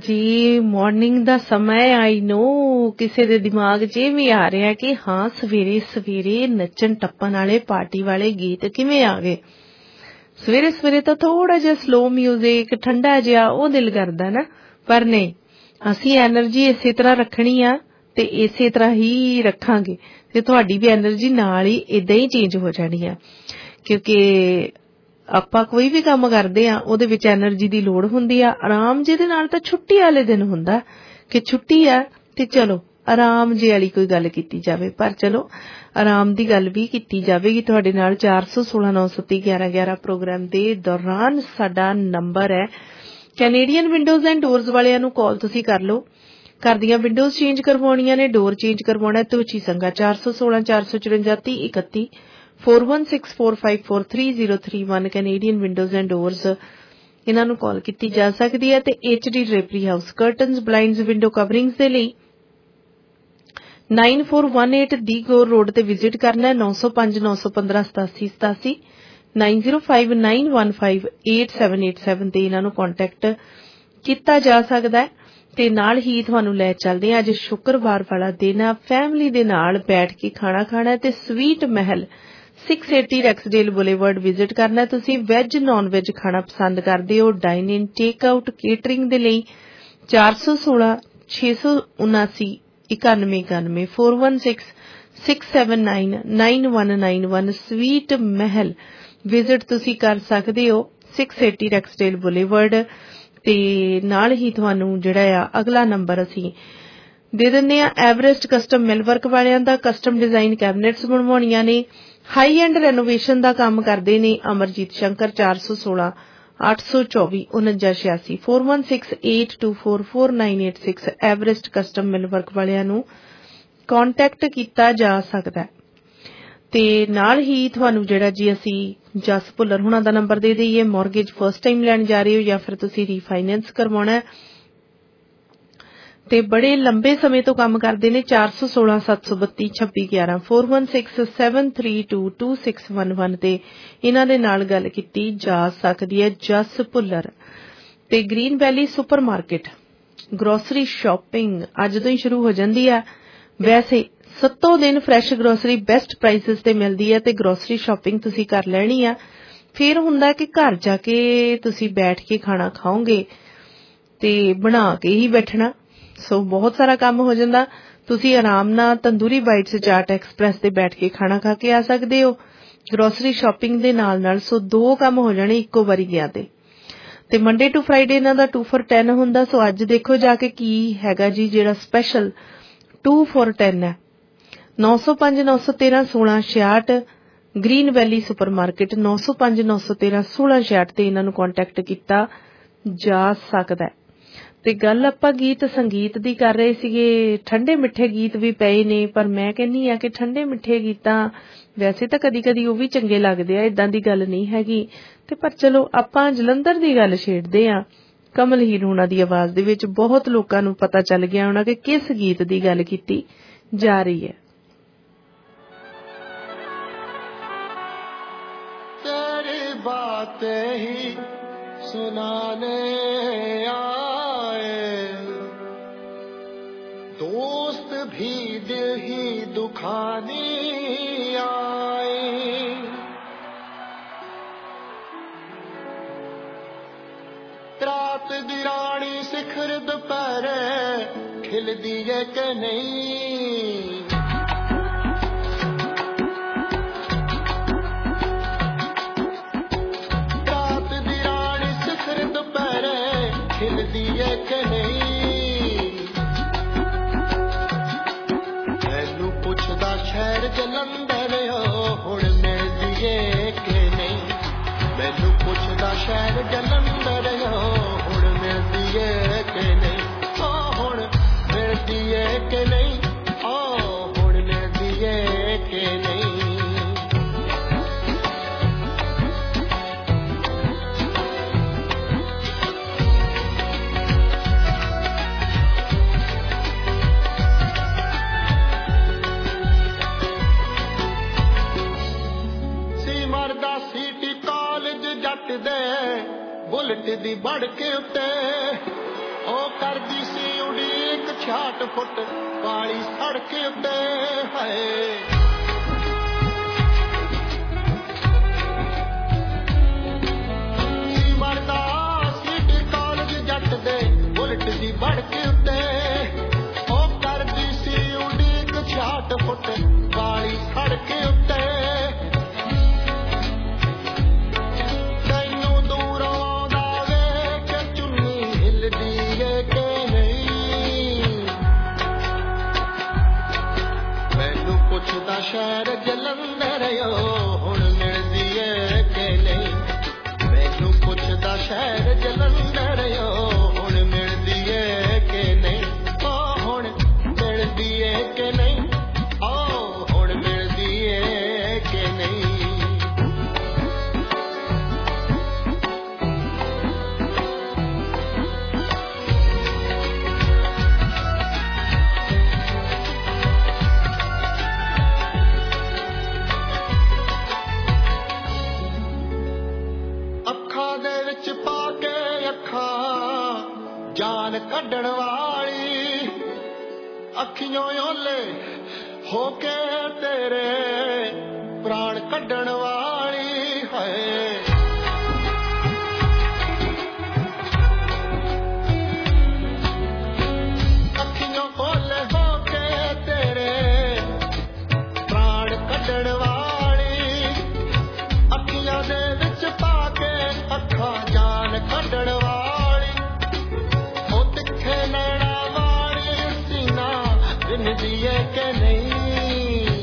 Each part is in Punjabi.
ਜੀ ਮਾਰਨਿੰਗ ਦਾ समय आई नो ਕਿਸੇ ਦੇ ਦਿਮਾਗ 'ਚ ਇਹ ਵੀ ਆ ਰਿਹਾ ਕਿ ਹਾਂ ਸਵੇਰੇ ਸਵੇਰੇ ਨੱਚਣ ਟੱਪਣ ਵਾਲੇ ਪਾਰਟੀ ਵਾਲੇ ਗੀਤ ਕਿਵੇਂ ਆ ਗਏ। ਸਵੇਰੇ ਸਵੇਰੇ ਤਾਂ ਥੋੜਾ ਜਿਹਾ ਸਲੋ ਮਿਊਜ਼ਿਕ ਠੰਡਾ ਜਿਹਾ ਉਹ ਦਿਲ ਕਰਦਾ ਨਾ, ਪਰ ਨਹੀਂ, ਅਸੀਂ એનર્ਜੀ ਇਸੇ ਤਰ੍ਹਾਂ ਰੱਖਣੀ ਆ ਤੇ ਇਸੇ ਤਰ੍ਹਾਂ ਹੀ ਰੱਖਾਂਗੇ ਤੇ ਤੁਹਾਡੀ ਵੀ એનર્ਜੀ ਨਾਲ ਹੀ ਇਦਾਂ ਹੀ ਚੇਂਜ ਹੋ ਜਾਣੀ ਆ। ਕਿਉਂਕਿ ਆਪਾਂ ਕੋਈ ਵੀ ਕੰਮ ਕਰਦੇ ਆ ਉਹਦੇ ਵਿੱਚ એનર્ਜੀ ਦੀ ਲੋੜ ਹੁੰਦੀ ਆ। ਆਰਾਮ ਜਿਹਦੇ ਨਾਲ ਤਾਂ ਛੁੱਟੀ ਵਾਲੇ ਦਿਨ ਹੁੰਦਾ ਕਿ ਛੁੱਟੀ ਆ ਤੇ ਚਲੋ ਆਰਾਮ ਜੇ ਵਾਲੀ ਕੋਈ ਗੱਲ ਕੀਤੀ ਜਾਵੇ, ਪਰ ਚਲੋ ਆਰਾਮ ਦੀ ਗੱਲ ਵੀ ਕੀਤੀ ਜਾਵੇਗੀ ਤੁਹਾਡੇ ਨਾਲ। 416-930-1111 ਪ੍ਰੋਗਰਾਮ ਦੇ ਦੌਰਾਨ ਸਾਡਾ ਨੰਬਰ ਹੈ। ਕੈਨੇਡੀਅਨ ਵਿੰਡੋਜ਼ ਐਂਡ ਡੋਰਸ ਵਾਲਿਆਂ ਨੂੰ ਕਾਲ ਤੁਸੀਂ ਕਰ ਲਓ। ਘਰ ਦੀਆਂ ਵਿੰਡੋਜ਼ ਚੇਂਜ ਕਰਵਾਉਣੀਆਂ ਨੇ, ਡੋਰ ਚੇਂਜ ਕਰਵਾਉਣਾ Tochi Sanga 416-454-3031 4164543031 Canadian windows and doors ਇਹਨਾਂ ਨੂੰ ਕਾਲ ਕੀਤੀ ਜਾ ਸਕਦੀ ਹੈ। ਤੇ HD drapery house curtains blinds window coverings ਦੇ ਲਈ 9418 ਦੀ ਗੌਰ ਰੋਡ ਤੇ ਵਿਜ਼ਿਟ ਕਰਨਾ। 9059158787 9059158787 ਤੇ ਇਹਨਾਂ ਨੂੰ ਕੰਟੈਕਟ ਕੀਤਾ ਜਾ ਸਕਦਾ ਹੈ। ਤੇ ਨਾਲ ਹੀ ਤੁਹਾਨੂੰ ਲੈ ਚੱਲਦੇ ਹਾਂ, ਅੱਜ ਸ਼ੁੱਕਰਵਾਰ ਵਾਲਾ ਦਿਨ ਆ, ਫੈਮਿਲੀ ਦੇ ਨਾਲ ਬੈਠ ਕੇ ਖਾਣਾ ਖਾਣਾ ਤੇ sweet Mahal 680 Rexdale boulevard visit ਕਰਨਾ। ਤੁਸੀਂ ਵੈਜ ਨੌਨ ਵੈਜ ਖਾਣਾ ਪਸੰਦ ਕਰਦੇ ਹੋ, dine in take out catering ਦੇ ਲਈ 416-679-9191 4166799191 ਸਵੀਟ ਮਹਿਲ ਵਿਜ਼ਿਟ ਤੁਸੀਂ ਕਰ ਸਕਦੇ ਹੋ 680 ਰੈਕਸਡੇਲ ਬੁਲੇਵਰਡ। ਤੇ ਨਾਲ ਹੀ ਤੁਹਾਨੂੰ ਜਿਹੜਾ ਆ ਅਗਲਾ ਨੰਬਰ ਅਸੀਂ ਦੇ ਦਿੰਦੇ ਆ। ਐਵਰੈਸਟ ਕਸਟਮ ਮਿਲਵਰਕ ਵਾਲਿਆਂ ਦਾ ਕਸਟਮ ਡਿਜ਼ਾਈਨ ਕੈਬਨਿਟਸ ਬਣਵਾਉਣੀਆਂ ਨੇ, ਹਾਈ ਐਂਡ ਰੈਨੋਵੇਸ਼ਨ ਦਾ ਕੰਮ ਕਰਦੇ ਨੇ। Amarjit Shankar 416-824-4986 4168244986 Everest custom millwork ਵਾਲਿਆਂ ਨੂੰ ਕੰਟੈਕਟ ਕੀਤਾ ਜਾ ਸਕਦਾ। ਤੇ ਨਾਲ ਹੀ ਤੁਹਾਨੂੰ ਜਿਹੜਾ ਜੀ ਅਸੀਂ ਜਸ ਭੁੱਲਰ ਹੁਣਾਂ ਦਾ ਨੰਬਰ ਦੇ ਦਈਏ। ਮੌਰਗੇਜ ਫਸਟ ਟਾਈਮ ਲੈਣ ਜਾ ਰਹੇ ਹੋ ਜਾਂ ਫਿਰ ਤੁਸੀਂ ਰੀਫਾਈਨੈਂਸ ਕਰਵਾਉਣਾ ਤੇ ਬੜੇ ਲੰਬੇ ਸਮੇਂ ਤੋਂ ਕੰਮ ਕਰਦੇ ਨੇ। 416-732-2611 4167322611 ਤੇ ਇਹਨਾਂ ਦੇ ਨਾਲ ਗੱਲ ਕੀਤੀ ਜਾ ਸਕਦੀ ਹੈ। ਜਸ ਭੁੱਲਰ ਤੇ green valley super market grocery shopping ਅੱਜ ਤੋਂ ਹੀ ਸ਼ੁਰੂ ਹੋ ਜਾਂਦੀ ਹੈ। ਵੈਸੇ 7 ਦਿਨ ਫਰੈਸ਼ ਗਰੋਸਰੀ ਬੈਸਟ ਪ੍ਰਾਈਸਿਸ ਤੇ ਮਿਲਦੀ ਹੈ ਤੇ ਗਰੋਸਰੀ ਸ਼ਾਪਿੰਗ ਤੁਸੀਂ ਕਰ ਲੈਣੀ ਆ। ਫਿਰ ਹੁੰਦਾ ਕਿ ਘਰ ਜਾ ਕੇ ਤੁਸੀਂ ਬੈਠ ਕੇ ਖਾਣਾ ਖਾਓਗੇ ਤੇ ਬਣਾ ਕੇ ਹੀ ਬੈਠਣਾ, ਸੋ ਬਹੁਤ ਸਾਰਾ ਕੰਮ ਹੋ ਜਾਂਦਾ। ਤੁਸੀਂ ਆਰਾਮ ਨਾਲ ਤੰਦੂਰੀ ਬਾਈਟਸ ਚਾਟ ਐਕਸਪ੍ਰੈਸ ਤੇ ਬੈਠ ਕੇ ਖਾਣਾ ਖਾ ਕੇ ਆ ਸਕਦੇ ਹੋ ਗਰੋਸਰੀ ਸ਼ਾਪਿੰਗ ਦੇ ਨਾਲ ਨਾਲ। ਸੋ 2 ਕੰਮ ਹੋ ਜਾਣੇ ਇੱਕੋ ਵਾਰੀ ਗਿਆ ਤੇ ਮੰਡੇ ਟੂ ਫਰਾਈਡੇ ਇਹਨਾਂ ਦਾ 2 for 10 ਹੁੰਦਾ। ਸੋ ਅੱਜ ਦੇਖੋ ਜਾ ਕੇ ਕੀ ਹੈਗਾ ਜੀ ਜਿਹੜਾ ਸਪੈਸ਼ਲ 2 for 10 ਹੈ। 9059131666 ਗ੍ਰੀਨ ਵੈਲੀ ਸੁਪਰ ਮਾਰਕੀਟ 9059131666 ਤੇ ਇਹਨਾਂ ਨੂੰ ਕੰਟੈਕਟ ਕੀਤਾ ਜਾ ਸਕਦਾ। ਤੇ ਗੱਲ ਆਪਾਂ ਗੀਤ ਸੰਗੀਤ ਦੀ ਕਰ ਰਹੇ ਸੀਗੇ। ਠੰਡੇ ਮਿੱਠੇ ਗੀਤ ਵੀ ਪਏ ਨੇ, ਪਰ ਮੈਂ ਕਹਿੰਦੀ ਆ ਕਿ ਠੰਡੇ ਮਿੱਠੇ ਗੀਤਾਂ ਵੈਸੇ ਤਾਂ ਕਦੀ ਕਦੀ ਉਹ ਵੀ ਚੰਗੇ ਲੱਗਦੇ ਆ, ਏਦਾਂ ਦੀ ਗੱਲ ਨਹੀਂ ਹੈਗੀ। ਤੇ ਪਰ ਚਲੋ ਆਪਾਂ ਜਲੰਧਰ ਦੀ ਗੱਲ ਛੇੜਦੇ ਆ। ਕਮਲ ਹੀਰ ਹੁਣਾਂ ਦੀ ਆਵਾਜ਼ ਦੇ ਵਿੱਚ ਬਹੁਤ ਲੋਕਾਂ ਨੂੰ ਪਤਾ ਚੱਲ ਗਿਆ ਹੋਣਾ ਕਿ ਕਿਸ ਗੀਤ ਦੀ ਗੱਲ ਕੀਤੀ ਜਾ ਰਹੀ ਹੈ। बातें ही सुनाने आए, दोस्त भी दिल ही दुखाने आए। रात दी रानी सिखर दोपहरे खिलदी है कि नहीं, खिलदी है कि नहीं। मैनू पुछदा शहर जलंधर हुण मिलदी है कि नहीं, मैनू पुछदा शहर जलंधर हुण मिलदी है कि नहीं, हुण मिलदी है कि नहीं, हुण मिलदी है कि नहीं। बुलेट दी बढ़ के उत्ते ਉਹ ਕਰਦੀ ਸੀ ਉਡੀਕ 66 ਫੁੱਟ ਵਾਲੀ ਸੜਕ ਉੱਤੇ ਹੈ ਮਰਦਾ ਸਿਟੀ ਕਾਲਜ ਜੱਟ ਦੇ ਬੁਲਟ ਦੀ ਬੜਕ ਉੱਤੇ ਉਹ ਕਰਦੀ ਸੀ ਉਡੀਕ 66 ਫੁੱਟ ਵਾਲੀ ਸੜਕ ਉੱਤੇ शहर जलंधर हुण मिलदी है कि नहीं मैनू पुछदा शहर जलंधर हुण मिलदी है कि नहीं ओ हुण मिलदी है कि नहीं ओ हुण मिलदी है कि नहीं जान कड्डण वाली अखियों ओले होके तेरे प्राण कड्डण वाली है अखियों ओले होके तेरे प्राण कड्डण वाली अखियां दे विच पाके अखां जान कड्डण वाली कि नहीं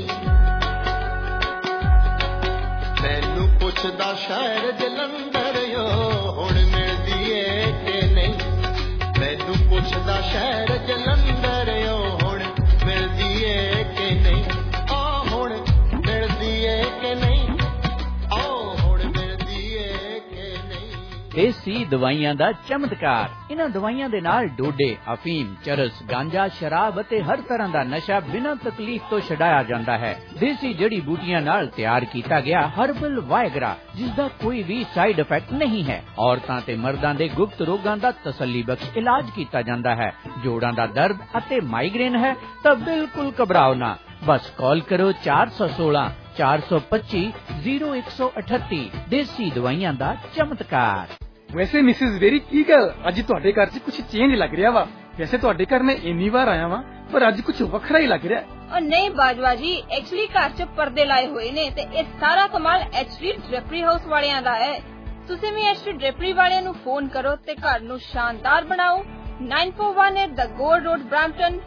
मैनू पुछदा शहर जलंधर हुण मिलदी है कि नहीं मैनू पुछदा शहर जलंधर हुण मिलदी है कि नहीं आ हुण मिलदी है कि नहीं आ हुण मिलदी है कि नहीं देसी दवाइयां दा चमत्कार इन्हां दवाइयां दे नाल डोडे अफीम चरस गांजा शराब अते हर तरह दा नशा बिना तकलीफ तो छडाया जांदा है देसी जड़ी बूटियां नाल तैयार कीता गया हर्बल वायगरा जिसदा कोई भी साइड इफेक्ट नहीं है औरतां ते मर्दां दे गुप्त रोगां दा तसल्ली बख्श इलाज कीता जांदा है जोड़ां दा दर्द अते माइग्रेन है तां बिल्कुल घबराओ ना बस कॉल करो 416 425 0138 देसी दवाइयां दा चमत्कार। वैसे मिसिस वेरी की गल अज तुहाडे घर च कुछ चेंज लग रहा वा वैसे तुहाडे घर मैं इन्नी बार आया वा पर अज कुछ वखरा ही लग रहा और नहीं बाजवा जी एक्चुअली घर च पर्दे लाए हुए ने ते ये सारा कमाल एचडी ड्रेपरी हाउस वालियां दा है तुसीं भी एचडी ड्रेपरी वालियां नू फोन करो ते घर नू शानदार बनाओ 9418 द गोल्ड रोड ब्रैम्पटन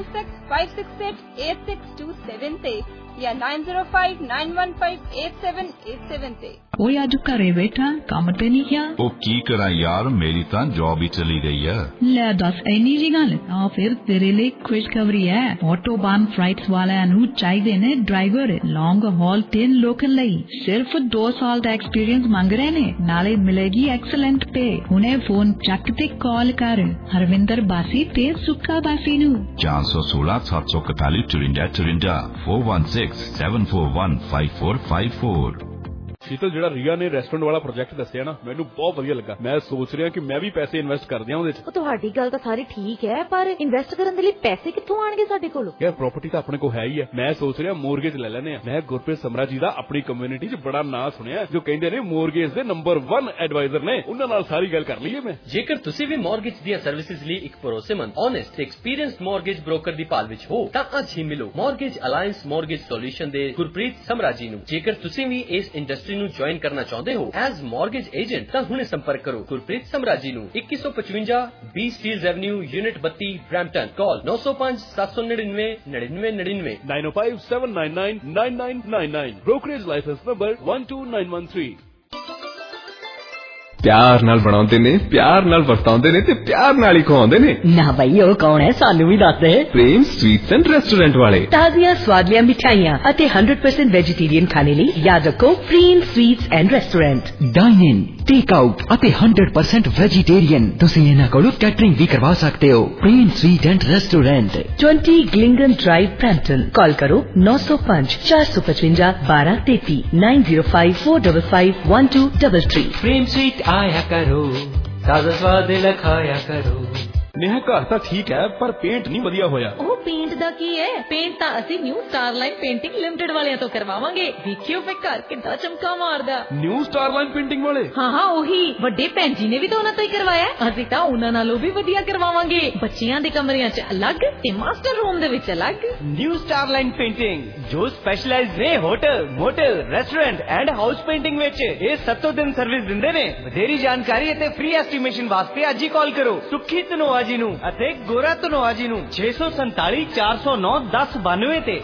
4165688627 ते या 9059158787 ते ओए अज घरे बैठा काम ते नहीं क्या ओ की करा यार मेरी तां जॉब ही चली गई है ले दस इन्नी जी गल आ फिर तेरे लिए खुशखबरी है ऑटोबान फ्लाइट्स वालियां नू चाहिदे ने ड्राइवर लॉन्ग हॉल ते लोकल लई सिर्फ 2 साल दा एक्सपीरियंस मांग रहे ने नाले मिलेगी एक्सीलेंट पे हुणे फोन चक ते कॉल कर हरविंदर बासी ते सुक्का बासी नू 416 741 54 416 741 5454 शीतल ਜਿਹੜਾ ਰੀਆ ਨੇ ਰੈਸਟੋਰੈਂਟ ਵਾਲਾ ਪ੍ਰੋਜੈਕਟ ਦੱਸਿਆ ਨਾ ਮੈਨੂੰ ਬਹੁਤ ਵਧੀਆ ਲੱਗਾ ਮੈਂ ਸੋਚ ਰਿਹਾ ਕਿ ਮੈਂ ਵੀ ਪੈਸੇ ਇਨਵੈਸਟ ਕਰ ਦਿਆਂ ਉਹਦੇ 'ਚ ਤੁਹਾਡੀ ਗੱਲ ਤਾਂ ਸਾਰੀ ਠੀਕ ਹੈ ਪਰ ਇਨਵੈਸਟ ਕਰਨ ਦੇ ਲਈ ਪੈਸੇ ਕਿੱਥੋਂ ਆਣਗੇ ਸਾਡੇ ਕੋਲ ਯਾਰ ਪ੍ਰਾਪਰਟੀ ਤਾਂ ਆਪਣੇ ਕੋਲ ਹੈ ਹੀ ਹੈ ਮੈਂ ਸੋਚ ਰਿਹਾ ਮੋਰਗੇਜ ਲੈ ਲੈਣੇ ਆ ਮੈਂ ਗੁਰਪ੍ਰੀਤ ਸਮਰਾ ਜੀ ਦਾ ਆਪਣੀ ਕਮਿਊਨਿਟੀ 'ਚ ਬੜਾ ਨਾਂ ਸੁਣਿਆ ਜੋ ਕਹਿੰਦੇ ਨੇ ਮੋਰਗੇਜ ਦੇ ਨੰਬਰ 1 ਐਡਵਾਈਜ਼ਰ ਨੇ ਉਹਨਾਂ ਨਾਲ ਸਾਰੀ ਗੱਲ ਕਰ ਲਈਏ ਮੈਂ ਜੇਕਰ ਤੁਸੀਂ ਵੀ ਮੋਰਗੇਜ ਦੀਆਂ ਸਰਵਿਸਿਜ਼ ਲਈ ਇੱਕ ਭਰੋਸੇਮੰਦ ਓਨੈਸਟ ਤੇ ਐਕਸਪੀਰੀਅੰਸਡ ਮੋਰਗੇਜ ਬ੍ਰੋਕਰ ਦੀ ਭਾਲ ਵਿੱਚ ਹੋ ਤਾਂ ਅੱਜ ਹੀ ਮਿਲੋ ਮੋਰਗੇਜ ਅਲਾਈਅੰਸ ਮੋਰਗੇਜ ਸੋਲੂਸ਼ਨ ਦੇ ਗੁਰਪ੍ਰੀਤ ਸਮਰਾ ਜੀ ਨੂੰ ਜੇਕਰ ਤੁਸੀਂ ਵੀ ਇਸ ਇੰਡਸਟਰੀ ਨੂੰ ਜੁਆਇਨ ਕਰਨਾ ਚਾਹੁੰਦੇ ਹੋ ਐਜ਼ ਮੋਰਗੇਜ ਏਜੰਟ ਤਾਂ ਹੁਣੇ ਸੰਪਰਕ ਕਰੋ ਗੁਰਪ੍ਰੀਤ ਸਮਰਾ ਜੀ ਨੂੰ 2155 B Steeles avenue unit 32 Brampton call 905 799 9999 905 799 9999 brokerage license number 12913 प्यार नाल बनाउंदे ने प्यार नाल वरताउंदे ने ते प्यार नाल ही खवाउंदे ने ना भाई ओ कौन है सानू भी दस दे प्रेम स्वीट्स एंड रेस्टोरेंट वाले ताज़ियां स्वादियां मिठाइयां अते 100% वेजिटेरियन खाने ਲਈ याद रखो Prem sweets and restaurant dine in take out अते 100% वेजिटेरियन तुसीं इन्हां कोलों कैटरिंग भी करवा सकते हो प्रेम स्वीट एंड रेस्टोरेंट 20 ग्लिंगन ड्राइव ब्रैम्पटन कॉल करो 905 455 1233 905 455 1233 प्रेम स्वीट आया करो ताजा स्वाद लखाया करो नेहा घर ਤਾਂ ਠੀਕ ਹੈ ਪਰ ਪੇਂਟ ਨਹੀਂ ਵਧੀਆ ਹੋਇਆ। ਉਹ ਪੇਂਟ ਦਾ ਕੀ ਹੈ, ਪੇਂਟ ਤਾਂ ਅਸੀਂ ਨਿਊ ਸਟਾਰਲਾਈਨ ਪੇਂਟਿੰਗ ਲਿਮਟਿਡ ਵਾਲਿਆਂ ਤੋਂ ਕਰਵਾਵਾਂਗੇ। ਦੇਖਿਓ ਫੇ ਘਰ ਕਿੱਦਾਂ ਚਮਕਾ ਮਾਰਦਾ। ਨਿਊ ਸਟਾਰਲਾਈਨ ਪੇਂਟਿੰਗ ਵਾਲੇ? ਹਾਂ ਉਹੀ, ਵੱਡੇ ਭੈਣ ਜੀ ਨੇ ਵੀ ਤਾਂ ਉਹਨਾਂ ਤੋਂ ਹੀ ਕਰਵਾਇਆ। ਅਸੀਂ ਤਾਂ ਉਹਨਾਂ ਨਾਲੋਂ ਵੀ ਵਧੀਆ ਕਰਵਾਵਾਂਗੇ। ਬੱਚਿਆਂ ਦੇ ਕਮਰਿਆਂ 'ਚ ਅਲੱਗ ਤੇ ਮਾਸਟਰ ਰੂਮ ਦੇ ਵਿੱਚ ਅਲੱਗ। ਨਿਊ ਸਟਾਰਲਾਈਨ ਪੇਂਟਿੰਗ ਜੋ ਸਪੈਸ਼ਲਾਈਜ਼ਡ ਨੇ hotel, motel, restaurant and house painting ਵਿੱਚ। ਇਹ 7 ਦਿਨ ਸਰਵਿਸ ਦਿੰਦੇ ਨੇ। ਵਧੇਰੀ ਜਾਣਕਾਰੀ ਅਤੇ ਫ੍ਰੀ ਐਸਟੀਮੇਸ਼ਨ ਵਾਸਤੇ ਅੱਜ ਹੀ ਕਾਲ ਕਰੋ ਸੁੱਖੀ ਧਨੋਆ ਜੀ ਨੂੰ ਅਤੇ ਗੋਰਾ ਧਨੋਆ ਜੀ ਨੂੰ 647 409 1092 ਤੇ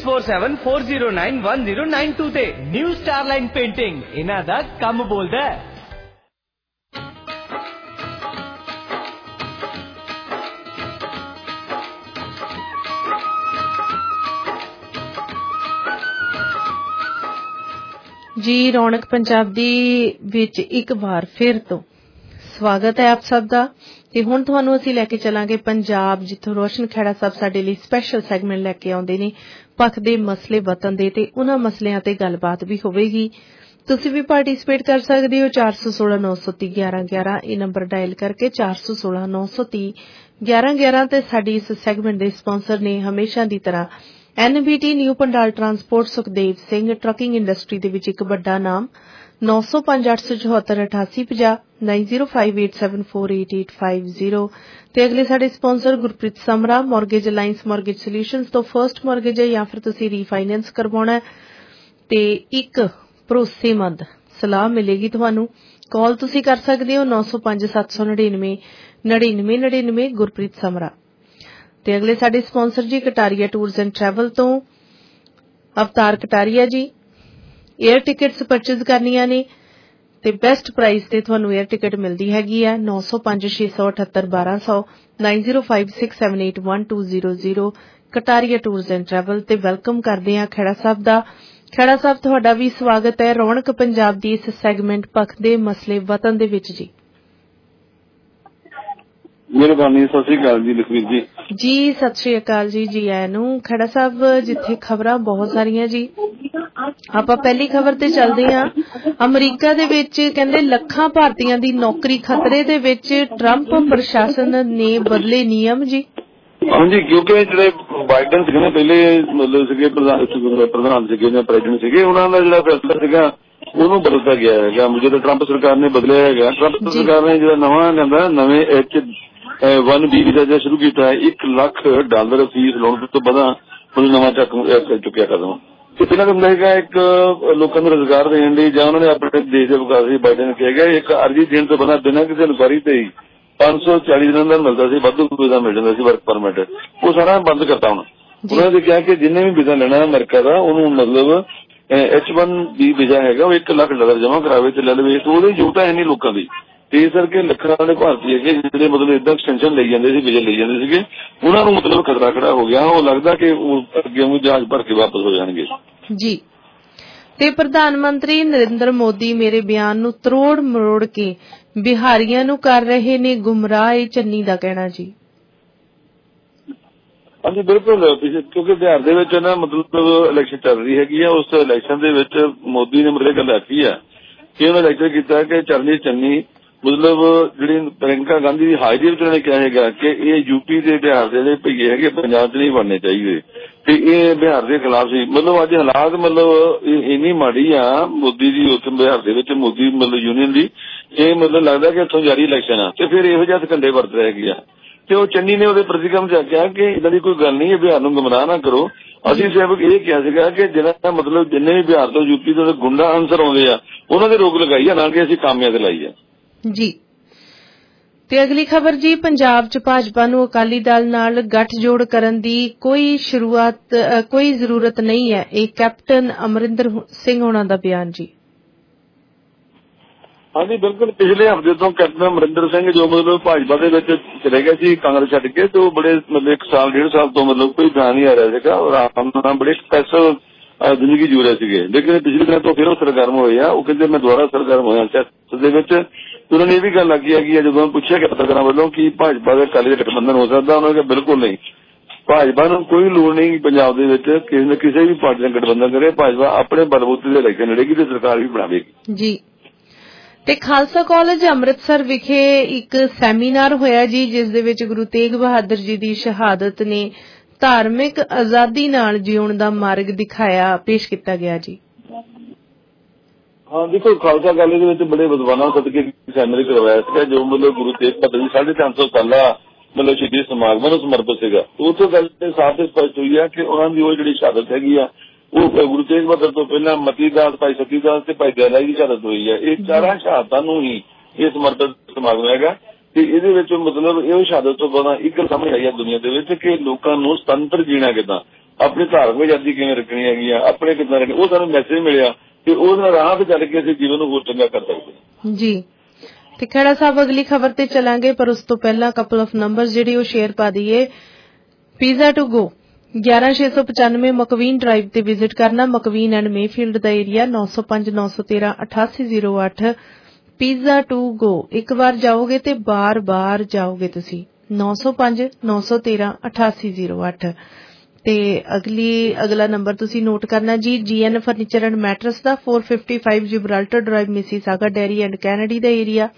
6474091092 ਤੇ। ਨਿਊ ਸਟਾਰਲਾਈਨ ਪੇਂਟਿੰਗ ਇਹਨਾਂ ਦਾ ਕੰਮ ਬੋਲਦਾ ਹੈ। ਜੀ ਰੌਣਕ ਪੰਜਾਬ ਦੀ ਵਿੱਚ ਇੱਕ ਵਾਰ ਫਿਰ ਤੋਂ ਸਵਾਗਤ ਹੈ ਆਪ ਸਭ ਦਾ। ਤੇ ਹੁਣ ਤੁਹਾਨੂੰ ਅਸੀਂ ਲੈ ਕੇ ਚੱਲਾਂਗੇ ਪੰਜਾਬ, ਜਿੱਥੋਂ ਰੋਸ਼ਨ ਖਹਿੜਾ ਸਾਹਿਬ ਸਾਡੇ ਲਈ ਸਪੈਸ਼ਲ ਸੈਗਮੈਂਟ ਲੈ ਕੇ ਆਉਂਦੇ ਨੇ ਪੱਖ ਦੇ ਮਸਲੇ ਵਤਨ ਦੇ, ਤੇ ਉਹਨਾਂ ਮਸਲਿਆਂ ਤੇ ਗੱਲਬਾਤ ਵੀ ਹੋਵੇਗੀ। ਤੁਸੀਂ ਵੀ ਪਾਰਟਿਸਿਪੇਟ ਕਰ ਸਕਦੇ ਹੋ 416 930 1111 ਇਹ ਨੰਬਰ ਡਾਇਲ ਕਰਕੇ 416 930 1111। ਤੇ ਸਾਡੀ ਇਸ ਸੈਗਮੈਂਟ ਦੇ ਸਪਾਂਸਰ ਨੇ ਹਮੇਸ਼ਾ ਦੀ ਤਰ੍ਹਾਂ NBT new Pandal transport, Sukhdev Singh trucking industry ਦੇ ਵਿੱਚ ਇੱਕ ਵੱਡਾ ਨਾਮ 905 874 8850 9058748850। ਤੇ ਅਗਲੇ ਸਾਡੇ sponsor Gurpreet Samra mortgage alliance mortgage solutions ਤੋਂ ਫਰਸਟ ਮਾਰਗੇਜ ਹੈ ਜਾਂ ਫਿਰ ਤੁਸੀਂ ਰੀਫਾਈਨੈਂਸ ਕਰਵਾਉਣਾ ਤੇ ਇੱਕ ਭਰੋਸੇਮੰਦ ਸਲਾਹ ਮਿਲੇਗੀ ਤੁਹਾਨੂੰ। ਕਾਲ ਤੁਸੀਂ ਕਰ ਸਕਦੇ ਹੋ 905 799 9999 ਗੁਰਪ੍ਰੀਤ ਸਮਰਾ। ਤੇ ਅਗਲੇ ਸਾਡੇ ਸਪਾਂਸਰ ਜੀ ਕਟਾਰੀਆ ਟੂਰਸ ਐਂਡ ਟਰੈਵਲ ਤੋਂ ਅਵਤਾਰ ਕਟਾਰੀਆ ਜੀ। 에ਅਰ ਟਿਕਟਸ ਪਰਚੇਜ਼ ਕਰਨੀਆਂ ਨੇ ਤੇ ਬੈਸਟ ਪ੍ਰਾਈਸ ਤੇ ਤੁਹਾਨੂੰ 에ਅਰ ਟਿਕਟ ਮਿਲਦੀ ਹੈਗੀ ਹੈ 905 678 1200 9056781200 ਕਟਾਰੀਆ ਟੂਰਸ ਐਂਡ ਟਰੈਵਲ। ਤੇ ਵੈਲਕਮ ਕਰਦੇ ਹਾਂ ਖਹਿੜਾ ਸਾਹਿਬ ਦਾ। ਖਹਿੜਾ ਸਾਹਿਬ ਤੁਹਾਡਾ ਵੀ ਸਵਾਗਤ ਹੈ ਰੌਣਕ ਪੰਜਾਬ ਦੀ ਇਸ ਸੈਗਮੈਂਟ ਪੱਖ ਦੇ ਮਸਲੇ ਵਤਨ ਦੇ ਵਿੱਚ ਜੀ। ਮਿਹਰਬਾਨੀ, ਸਤਿ ਸ੍ਰੀ ਅਕਾਲ ਜੀ ਲਖਵੀਰ ਜੀ। ਜੀ ਸਤਿ ਸ੍ਰੀ ਅਕਾਲ ਜੀ, ਜੀ ਆਇਆਂ ਨੂੰ। ਖਹਿੜਾ ਸਾਹਿਬ ਜਿੱਥੇ ਖਬਰਾਂ ਬਹੁਤ ਸਾਰੀਆਂ ਜੀ, ਆਪਾਂ ਪਹਿਲੀ ਖਬਰ ਤੇ ਚੱਲਦੇ ਹਾਂ। ਅਮਰੀਕਾ ਦੇ ਵਿੱਚ ਕਹਿੰਦੇ ਲੱਖਾਂ ਭਾਰਤੀਆਂ ਦੀ ਨੌਕਰੀ ਖਤਰੇ ਦੇ ਵਿੱਚ, ਟਰੰਪ ਪ੍ਰਸ਼ਾਸਨ ਨੇ ਬਦਲੇ ਨਿਯਮ ਜੀ। ਹਾਂਜੀ, ਕਿਉਂਕਿ ਜਿਹੜੇ ਬਾਈਡਨ ਸੀਗੇ ਨਾ ਪਹਿਲੇ ਮਤਲਬ ਸੀਗੇ ਪ੍ਰਧਾਨ ਸੀਗੇ ਜਾਂ ਪ੍ਰੈਜ਼ੀਡੈਂਟ ਸੀਗੇ, ਉਹਨਾਂ ਦਾ ਜਿਹੜਾ ਫੈਸਲਾ ਸੀਗਾ ਉਹਨੂੰ ਬਦਲਦਾ ਗਿਆ ਹੈਗਾ। ਜਦੋਂ ਟਰੰਪ ਸਰਕਾਰ ਨੇ ਬਦਲਿਆ ਹੈਗਾ, ਟਰੰਪ ਸਰਕਾਰ ਨੇ ਜਿਹੜਾ ਨਵਾਂ ਲਿਆਂਦਾ ਨਵੇਂ H1B ਵੀਜ਼ਾ ਜਿਹੜਾ ਸ਼ੁਰੂ ਕੀਤਾ ਹੈ $1 ਲੱਖ ਫੀਸ ਲਾਉਣ ਤੋਂ ਬਾਅਦ ਉਹਨੂੰ ਨਵਾਂ ਚੁੱਕਿਆ ਕਦਮ। ਤੇ ਪਹਿਲਾਂ ਤਾਂ ਹੁੰਦਾ ਹੈਗਾ ਇੱਕ ਲੋਕਾਂ ਨੂੰ ਰੁਜ਼ਗਾਰ ਦੇਣ ਲਈ ਜਾਂ ਉਹਨਾਂ ਨੇ ਆਪਣੇ ਦੇਸ਼ ਦੇ ਵਿਕਾਸ ਲਈ ਬਾਈਡਨ ਨੇ ਕਿਹਾ ਗਿਆ ਇੱਕ ਅਰਜ਼ੀ ਦੇਣ ਤੋਂ ਬਿਨਾਂ ਬਿਨਾਂ ਕਿਸੇ ਇਨਕੁਆਇਰੀ ਤੇ ਹੀ 540 ਦਿਨਾਂ ਦਾ ਮਿਲਦਾ ਸੀ, ਵਾਧੂ ਵੀਜ਼ਾ ਮਿਲ ਜਾਂਦਾ ਸੀ ਵਰਕ ਪਰਮਿਟ। ਉਹ ਸਾਰਾ ਬੰਦ ਕਰਤਾ ਹੁਣ। ਉਹਨਾਂ ਨੇ ਕਿਹਾ ਕਿ ਜਿੰਨੇ ਵੀ ਵੀਜ਼ਾ ਲੈਣਾ ਅਮਰੀਕਾ ਦਾ ਉਹਨੂੰ ਮਤਲਬ H1B ਵੀਜ਼ਾ ਹੈਗਾ ਉਹ $1 ਲੱਖ ਜਮ੍ਹਾਂ ਕਰਾਵੇ ਤੇ ਲੈ ਲਵੇ। ਤੇ ਉਹਦੀ ਯੋਗਤਾ ਹੈ ਨਹੀਂ ਲੋਕਾਂ ਦੀ। ਤੇ ਇਸ ਕਰਕੇ ਲੱਖਾਂ ਵਾਲੇ ਭਾਰਤੀ ਹੈਗੇ ਜਿਹੜੇ ਮਤਲਬ ਏਦਾਂ ਐਕਸਟੈਂਸ਼ਨ ਲਈ ਜਾਂਦੇ ਸੀ, ਵੀਜ਼ੇ ਲਈ ਜਾਂਦੇ ਸੀਗੇ, ਉਹਨਾਂ ਨੂੰ ਮਤਲਬ ਖਤਰਾ ਖੜਾ ਹੋ ਗਿਆ। ਉਹ ਲੱਗਦਾ ਕਿ ਉਹ ਅੱਗੇ ਨੂੰ ਜਹਾਜ਼ ਭਰ ਕੇ ਵਾਪਸ ਹੋ ਜਾਣਗੇ ਜੀ। ਤੇ ਪ੍ਰਧਾਨ ਮੰਤਰੀ ਨਰਿੰਦਰ ਮੋਦੀ ਮੇਰੇ ਬਿਆਨ ਨੂੰ ਤਰੋੜ ਮਰੋੜ ਕੇ ਬਿਹਾਰੀਆਂ ਨੂੰ ਕਰ ਰਹੇ ਨੇ ਗੁੰਮਰਾਹ, ਇਹ ਚੰਨੀ ਦਾ ਕਹਿਣਾ ਜੀ। ਹਾਂਜੀ ਬਿਲਕੁਲ, ਕਿਉਂਕਿ ਬਿਹਾਰ ਦੇ ਵਿੱਚ ਨਾ ਮਤਲਬ ਇਲੈਕਸ਼ਨ ਚੱਲ ਰਹੀ ਹੈਗੀ ਆ। ਉਸ ਇਲੈਕਸ਼ਨ ਦੇ ਵਿੱਚ ਮੋਦੀ ਨੇ ਮਤਲਬ ਗੱਲ ਆਖੀ ਆ ਕਿ ਉਹਨੇ ਇਲੈਕਸ਼ਨ ਕੀਤਾ ਕਿ ਚਰਨਜੀਤ ਚੰਨੀ ਮਤਲਬ ਜਿਹੜੀ ਪ੍ਰਿਯੰਕਾ ਗਾਂਧੀ ਦੀ ਹਾਜ਼ਰੀ ਵਿੱਚ ਉਹਨੇ ਕਿਹਾ ਹੈਗਾ ਕਿ ਇਹ ਯੂਪੀ ਦੇ ਬਿਹਾਰ ਦੇ ਜਿਹੜੇ ਭਈਏ ਹੈਗੇ ਪੰਜਾਬ 'ਚ ਨਹੀਂ ਬਣਨੇ ਚਾਹੀਦੇ ਤੇ ਇਹ ਬਿਹਾਰ ਦੇ ਖਿਲਾਫ ਸੀ। ਮਤਲਬ ਅੱਜ ਹਾਲਾਤ ਮਤਲਬ ਇੰਨੀ ਮਾੜੀ ਆ ਮੋਦੀ ਦੀ ਉੱਥੇ ਬਿਹਾਰ ਦੇ ਵਿੱਚ ਮੋਦੀ ਮਤਲਬ ਯੂਨੀਅਨ ਦੀ, ਇਹ ਮਤਲਬ ਲੱਗਦਾ ਕਿ ਇੱਥੋਂ ਜਾਰੀ ਇਲੈਕਸ਼ਨ ਆ ਤੇ ਫਿਰ ਇਹੋ ਜਿਹਾ ਧੰਦੇ ਵਰਤ ਰਹੇ ਹੈਗੇ ਆ। ਤੇ ਉਹ ਚੰਨੀ ਨੇ ਉਹਦੇ ਪ੍ਰਤੀਕਰਮ 'ਚ ਆਖਿਆ ਕਿ ਇਦਾਂ ਦੀ ਕੋਈ ਗੱਲ ਨਹੀਂ ਹੈ, ਬਿਹਾਰ ਨੂੰ ਗੁੰਮਰਾਹ ਨਾ ਕਰੋ। ਅਸੀਂ ਸਿਰਫ ਇਹ ਕਿਹਾ ਸੀਗਾ ਕਿ ਜਿਹੜਾ ਮਤਲਬ ਜਿੰਨੇ ਵੀ ਬਿਹਾਰ ਤੋਂ ਯੂਪੀ ਤੋਂ ਗੁੰਡਾ ਅਨਸਰ ਆਉਂਦੇ ਆ ਉਹਨਾਂ ਦੇ ਰੋਕ ਲਗਾਈ ਆ, ਨਾ ਕਿ ਅਸੀਂ ਕਾਮਿਆਂ ਤੇ ਲਾਈ ਆ ਜੀ। ਤੇ ਅਗਲੀ ਖਬਰ ਜੀ, ਪੰਜਾਬ 'ਚ ਭਾਜਪਾ ਨੂੰ ਅਕਾਲੀ ਦਲ ਨਾਲ ਗੱਠਜੋੜ ਕਰਨ ਦੀ ਕੋਈ ਜ਼ਰੂਰਤ ਨਹੀਂ ਹੈ, ਇਹ ਕੈਪਟਨ ਅਮਰਿੰਦਰ ਸਿੰਘ ਹੋਣਾ ਦਾ ਬਿਆਨ ਜੀ। ਹਾਂਜੀ ਬਿਲਕੁਲ, ਪਿਛਲੇ ਹਫ਼ਤੇ ਤੋਂ ਕੈਪਟਨ ਅਮਰਿੰਦਰ ਸਿੰਘ ਜੋ ਮਤਲਬ ਭਾਜਪਾ ਦੇ ਵਿੱਚ ਚਲੇ ਗਏ ਸੀ ਕਾਂਗਰਸ ਛੱਡ ਕੇ, ਤੇ ਉਹ ਬੜੇ ਮਤਲਬ 1 ਸਾਲ 1.5 ਸਾਲ ਤੋਂ ਮਤਲਬ ਕੋਈ ਧਿਆਨ ਨਹੀਂ ਆ ਰਿਹਾ ਸੀਗਾ ਔਰ ਆਰਾਮ ਨਾਲ ਬੜੇ ਸਪੈਸ਼ਲ ਜ਼ਿੰਦਗੀ ਜੂ ਰਹੇ ਸੀਗੇ। ਲੇਕਿਨ ਪਿਛਲੇ ਦਿਨਾਂ ਤੋਂ ਫਿਰ ਉਹ ਸਰਗਰਮ ਹੋਏ ਆ। ਉਹ ਕਹਿੰਦੇ ਮੈਂ ਦੁਬਾਰਾ ਸਰਗਰਮ ਹੋਇਆ ਸਿਆਸਤ ਦੇ ਵਿੱਚ। ਉਹਨਾਂ ਨੇ ਇਹ ਵੀ ਗੱਲ ਆਖੀ ਹੈਗੀ ਆ, ਜਦੋਂ ਪੁੱਛਿਆ ਕਿ ਪੱਤਰਕਾਰਾਂ ਵੱਲੋਂ ਕਿ ਭਾਜਪਾ ਦੇ ਅਕਾਲੀ ਦਾ ਗਠਬੰਧਨ ਹੋ ਸਕਦਾ, ਉਹਨਾਂ ਨੇ ਕਿਹਾ ਬਿਲਕੁਲ ਨਹੀਂ, ਭਾਜਪਾ ਨੂੰ ਕੋਈ ਲੋੜ ਨਹੀਂ ਪੰਜਾਬ ਦੇ ਵਿੱਚ ਕਿਸੇ ਵੀ ਪਾਰਟੀ ਨਾਲ ਗਠਬੰਧਨ ਕਰੇ। ਭਾਜਪਾ ਆਪਣੇ ਬਲਬੂਤੇ ਦੇ ਇਲੈਕਸ਼ਨ ਲੜੇਗੀ ਤੇ ਸਰਕਾਰ ਵੀ ਬਣਾਵੇਗੀ ਜੀ। ਤੇ ਖਾਲਸਾ ਕਾਲਜ ਅੰਮ੍ਰਿਤਸਰ ਵਿਖੇ ਇੱਕ ਸੈਮੀਨਾਰ ਹੋਇਆ ਜੀ, ਜਿਸ ਦੇ ਵਿੱਚ ਗੁਰੂ ਤੇਗ ਬਹਾਦਰ ਜੀ ਦੀ ਸ਼ਹਾਦਤ ਨੇ ਧਾਰਮਿਕ ਆਜ਼ਾਦੀ ਨਾਲ ਜਿਉਣ ਦਾ ਮਾਰਗ ਦਿਖਾਇਆ, ਪੇਸ਼ ਕੀਤਾ ਗਿਆ ਜੀ। ਹਾਂ ਦੇਖੋ, ਖਾਲਸਾ ਕਾਲਜ ਦੇ ਵਿੱਚ ਬੜੇ ਵਿਦਵਾਨਾਂ ਸਦਕੇ ਸੈਮੀਨਾਰ ਕਰਵਾਇਆ ਸੀਗਾ, ਜੋ ਮਤਲਬ ਗੁਰੂ ਤੇਗ ਬਹਾਦਰ ਜੀ 350 ਸਾਲਾ ਮਤਲਬ ਸ਼ਹੀਦੀ ਸਮਾਗਮਾਂ ਨੂੰ ਸਮਰਪਿਤ ਸੀਗਾ। ਉੱਥੋਂ ਗੱਲ ਸਾਫ਼ ਤੇ ਸਪਸ਼ਟ ਹੋਈ ਆ ਕਿ ਉਹਨਾਂ ਦੀ ਉਹ ਜਿਹੜੀ ਸ਼ਹਾਦਤ ਹੈਗੀ ਆ ਉਹ ਗੁਰੂ ਤੇਗ ਬਹਾਦਰ ਤੋਂ ਪਹਿਲਾਂ ਮਤੀ ਦਾਸ, ਭਾਈ ਸਤੀ ਦਾਸ ਤੇ ਭਾਈ ਦਇਆ ਦੀ ਸ਼ਹਾਦਤ ਹੋਈ ਹੈ। ਇਹ ਚਾਰਾਂ ਸ਼ਹਾਦਤਾਂ ਨੂੰ ਹੀ ਇਹ ਸਮਰਪਿਤ ਸਮਾਗਮ ਹੈਗਾ ਤੇ ਇਹਦੇ ਵਿੱਚ ਮਤਲਬ ਇਹ ਸ਼ਹਾਦਤ ਤੋਂ ਬਾਅਦ ਇੱਕ ਗੱਲ ਸਮਝ ਆਈ ਹੈ ਦੁਨੀਆ ਦੇ ਵਿੱਚ ਕਿ ਲੋਕਾਂ ਨੂੰ ਸੁਤੰਤਰ ਜੀਣਾ ਕਿੱਦਾਂ, ਆਪਣੀ ਧਾਰਮਿਕ ਆਜ਼ਾਦੀ ਕਿਵੇਂ ਰੱਖਣੀ ਹੈਗੀ ਆ, ਆਪਣੇ ਕਿੱਦਾਂ ਰੱਖਣੀ, ਉਹ ਸਾਨੂੰ ਮੈਸੇਜ ਮਿਲਿਆ ਤੇ ਉਹਦੇ ਰਾਹ ਤੇ ਚੱਲ ਕੇ ਅਸੀਂ ਜੀਵਨ ਨੂੰ ਹੋਰ ਚੰਗਾ ਕਰ ਸਕਦੇ ਹਾਂ ਜੀ। ਤੇ ਖੇੜਾ ਸਾਹਿਬ ਅਗਲੀ ਖਬਰ ਤੇ ਚਲਾਂਗੇ, ਪਰ ਉਸ ਤੋਂ ਪਹਿਲਾਂ ਕਪਲ ਆਫ ਨੰਬਰ ਜਿਹੜੀ ਉਹ ਸ਼ੇਅਰ ਪਾ ਦਈਏ। Pizza to go 11695 McVean drive ਤੇ ਵਿਜ਼ਿਟ ਕਰਨਾ, ਮਕਵੀਨ ਐਂਡ ਮੇਫੀਲਡ ਦਾ ਏਰੀਆ 905 913 8808। ਪੀਜ਼ਾ ਟੂ ਗੋ ਇੱਕ ਵਾਰ ਜਾਓਗੇ ਤੇ ਬਾਰ-ਬਾਰ ਜਾਓਗੇ ਤੁਸੀਂ। 905 913 8808 ਤੇ ਅਗਲਾ ਨੰਬਰ ਤੁਸੀਂ ਨੋਟ ਕਰਨਾ ਜੀ, GN ਫਰਨੀਚਰ ਐਂਡ ਮੈਟਰਸ ਦਾ 455 Gibraltar drive, Mississauga Derry and Kennedy ਦਾ area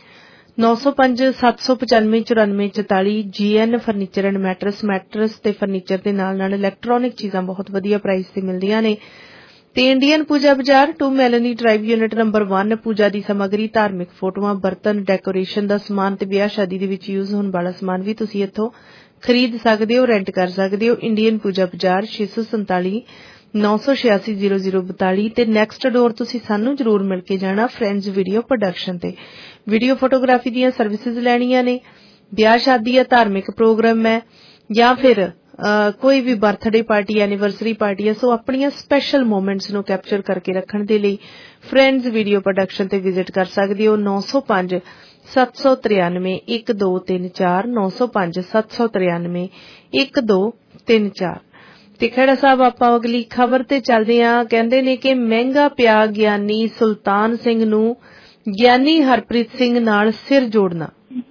905 795 9444। GN furniture and mattress ਤੇ ਫਰਨੀਚਰ ਦੇ ਨਾਲ ਇਲੈਕਟ੍ਰੋਨਿਕ ਚੀਜ਼ਾਂ ਬਹੁਤ ਵਧੀਆ ਪ੍ਰਾਈਸ ਤੇ ਮਿਲਦੀਆਂ ਨੇ। ਤੇ Indian Puja Bazaar 2 Melanie drive unit number 1, ਪੂਜਾ ਦੀ ਸਮੱਗਰੀ, ਧਾਰਮਿਕ ਫੋਟੋਆਂ, ਬਰਤਨ, ਡੈਕੋਰੇਸ਼ਨ ਦਾ ਸਮਾਨ ਤੇ ਵਿਆਹ ਸ਼ਾਦੀ ਦੇ ਵਿੱਚ ਯੂਜ਼ ਹੋਣ ਵਾਲਾ ਸਮਾਨ ਵੀ ਤੁਸੀਂ ਇੱਥੋਂ ਖਰੀਦ ਸਕਦੇ ਹੋ, ਰੈਂਟ ਕਰ ਸਕਦੇ ਹੋ। ਇੰਡੀਅਨ ਪੂਜਾ ਬਾਜ਼ਾਰ 647 986 0042 ਤੇ ਨੈਕਸਟ ਡੋਰ ਤੁਸੀਂ ਸਾਨੂੰ ਜਰੂਰ ਮਿਲ ਕੇ ਜਾਣਾ, ਫਰੈਂਡਸ ਵੀਡੀਓ ਪ੍ਰੋਡਕਸ਼ਨ ਤੇ। ਵੀਡੀਓ ਫੋਟੋਗ੍ਰਾਫੀ ਦੀਆਂ ਸਰਵਿਸਿਜ਼ ਲੈਣੀਆਂ ਨੇ, ਵਿਆਹ ਸ਼ਾਦੀ ਜਾਂ ਧਾਰਮਿਕ ਪ੍ਰੋਗਰਾਮ ਹੈ ਜਾਂ ਫਿਰ ਕੋਈ ਵੀ ਬਰਥਡੇ ਪਾਰਟੀ, ਐਨੀਵਰਸਰੀ ਪਾਰਟੀ ਹੈ, ਸੋ ਆਪਣੀਆਂ ਸਪੈਸ਼ਲ ਮੂਮੈਂਟਸ ਨੂੰ ਕੈਪਚਰ ਕਰਕੇ ਰੱਖਣ ਦੇ ਲਈ ਫਰੈਂਡਸ ਵੀਡੀਓ ਪ੍ਰੋਡਕਸ਼ਨ ਤੇ ਵਿਜ਼ਿਟ ਕਰ ਸਕਦੇ ਹੋ। 905 793 1234 905 793 1234। ਤੇ ਖੇੜਾ ਸਾਹਿਬ ਆਪਾਂ ਅਗਲੀ ਖਬਰ ਤੇ ਚੱਲਦੇ ਹਾਂ। ਕਹਿੰਦੇ ਨੇ ਕਿ ਮਹਿੰਗਾ ਪਿਆ ਗਿਆਨੀ ਸੁਲਤਾਨ ਸਿੰਘ ਨੂੰ ਗਿਆਨੀ ਹਰਪ੍ਰੀਤ ਸਿੰਘ ਨਾਲ ਸਿਰ ਜੋੜਨਾ।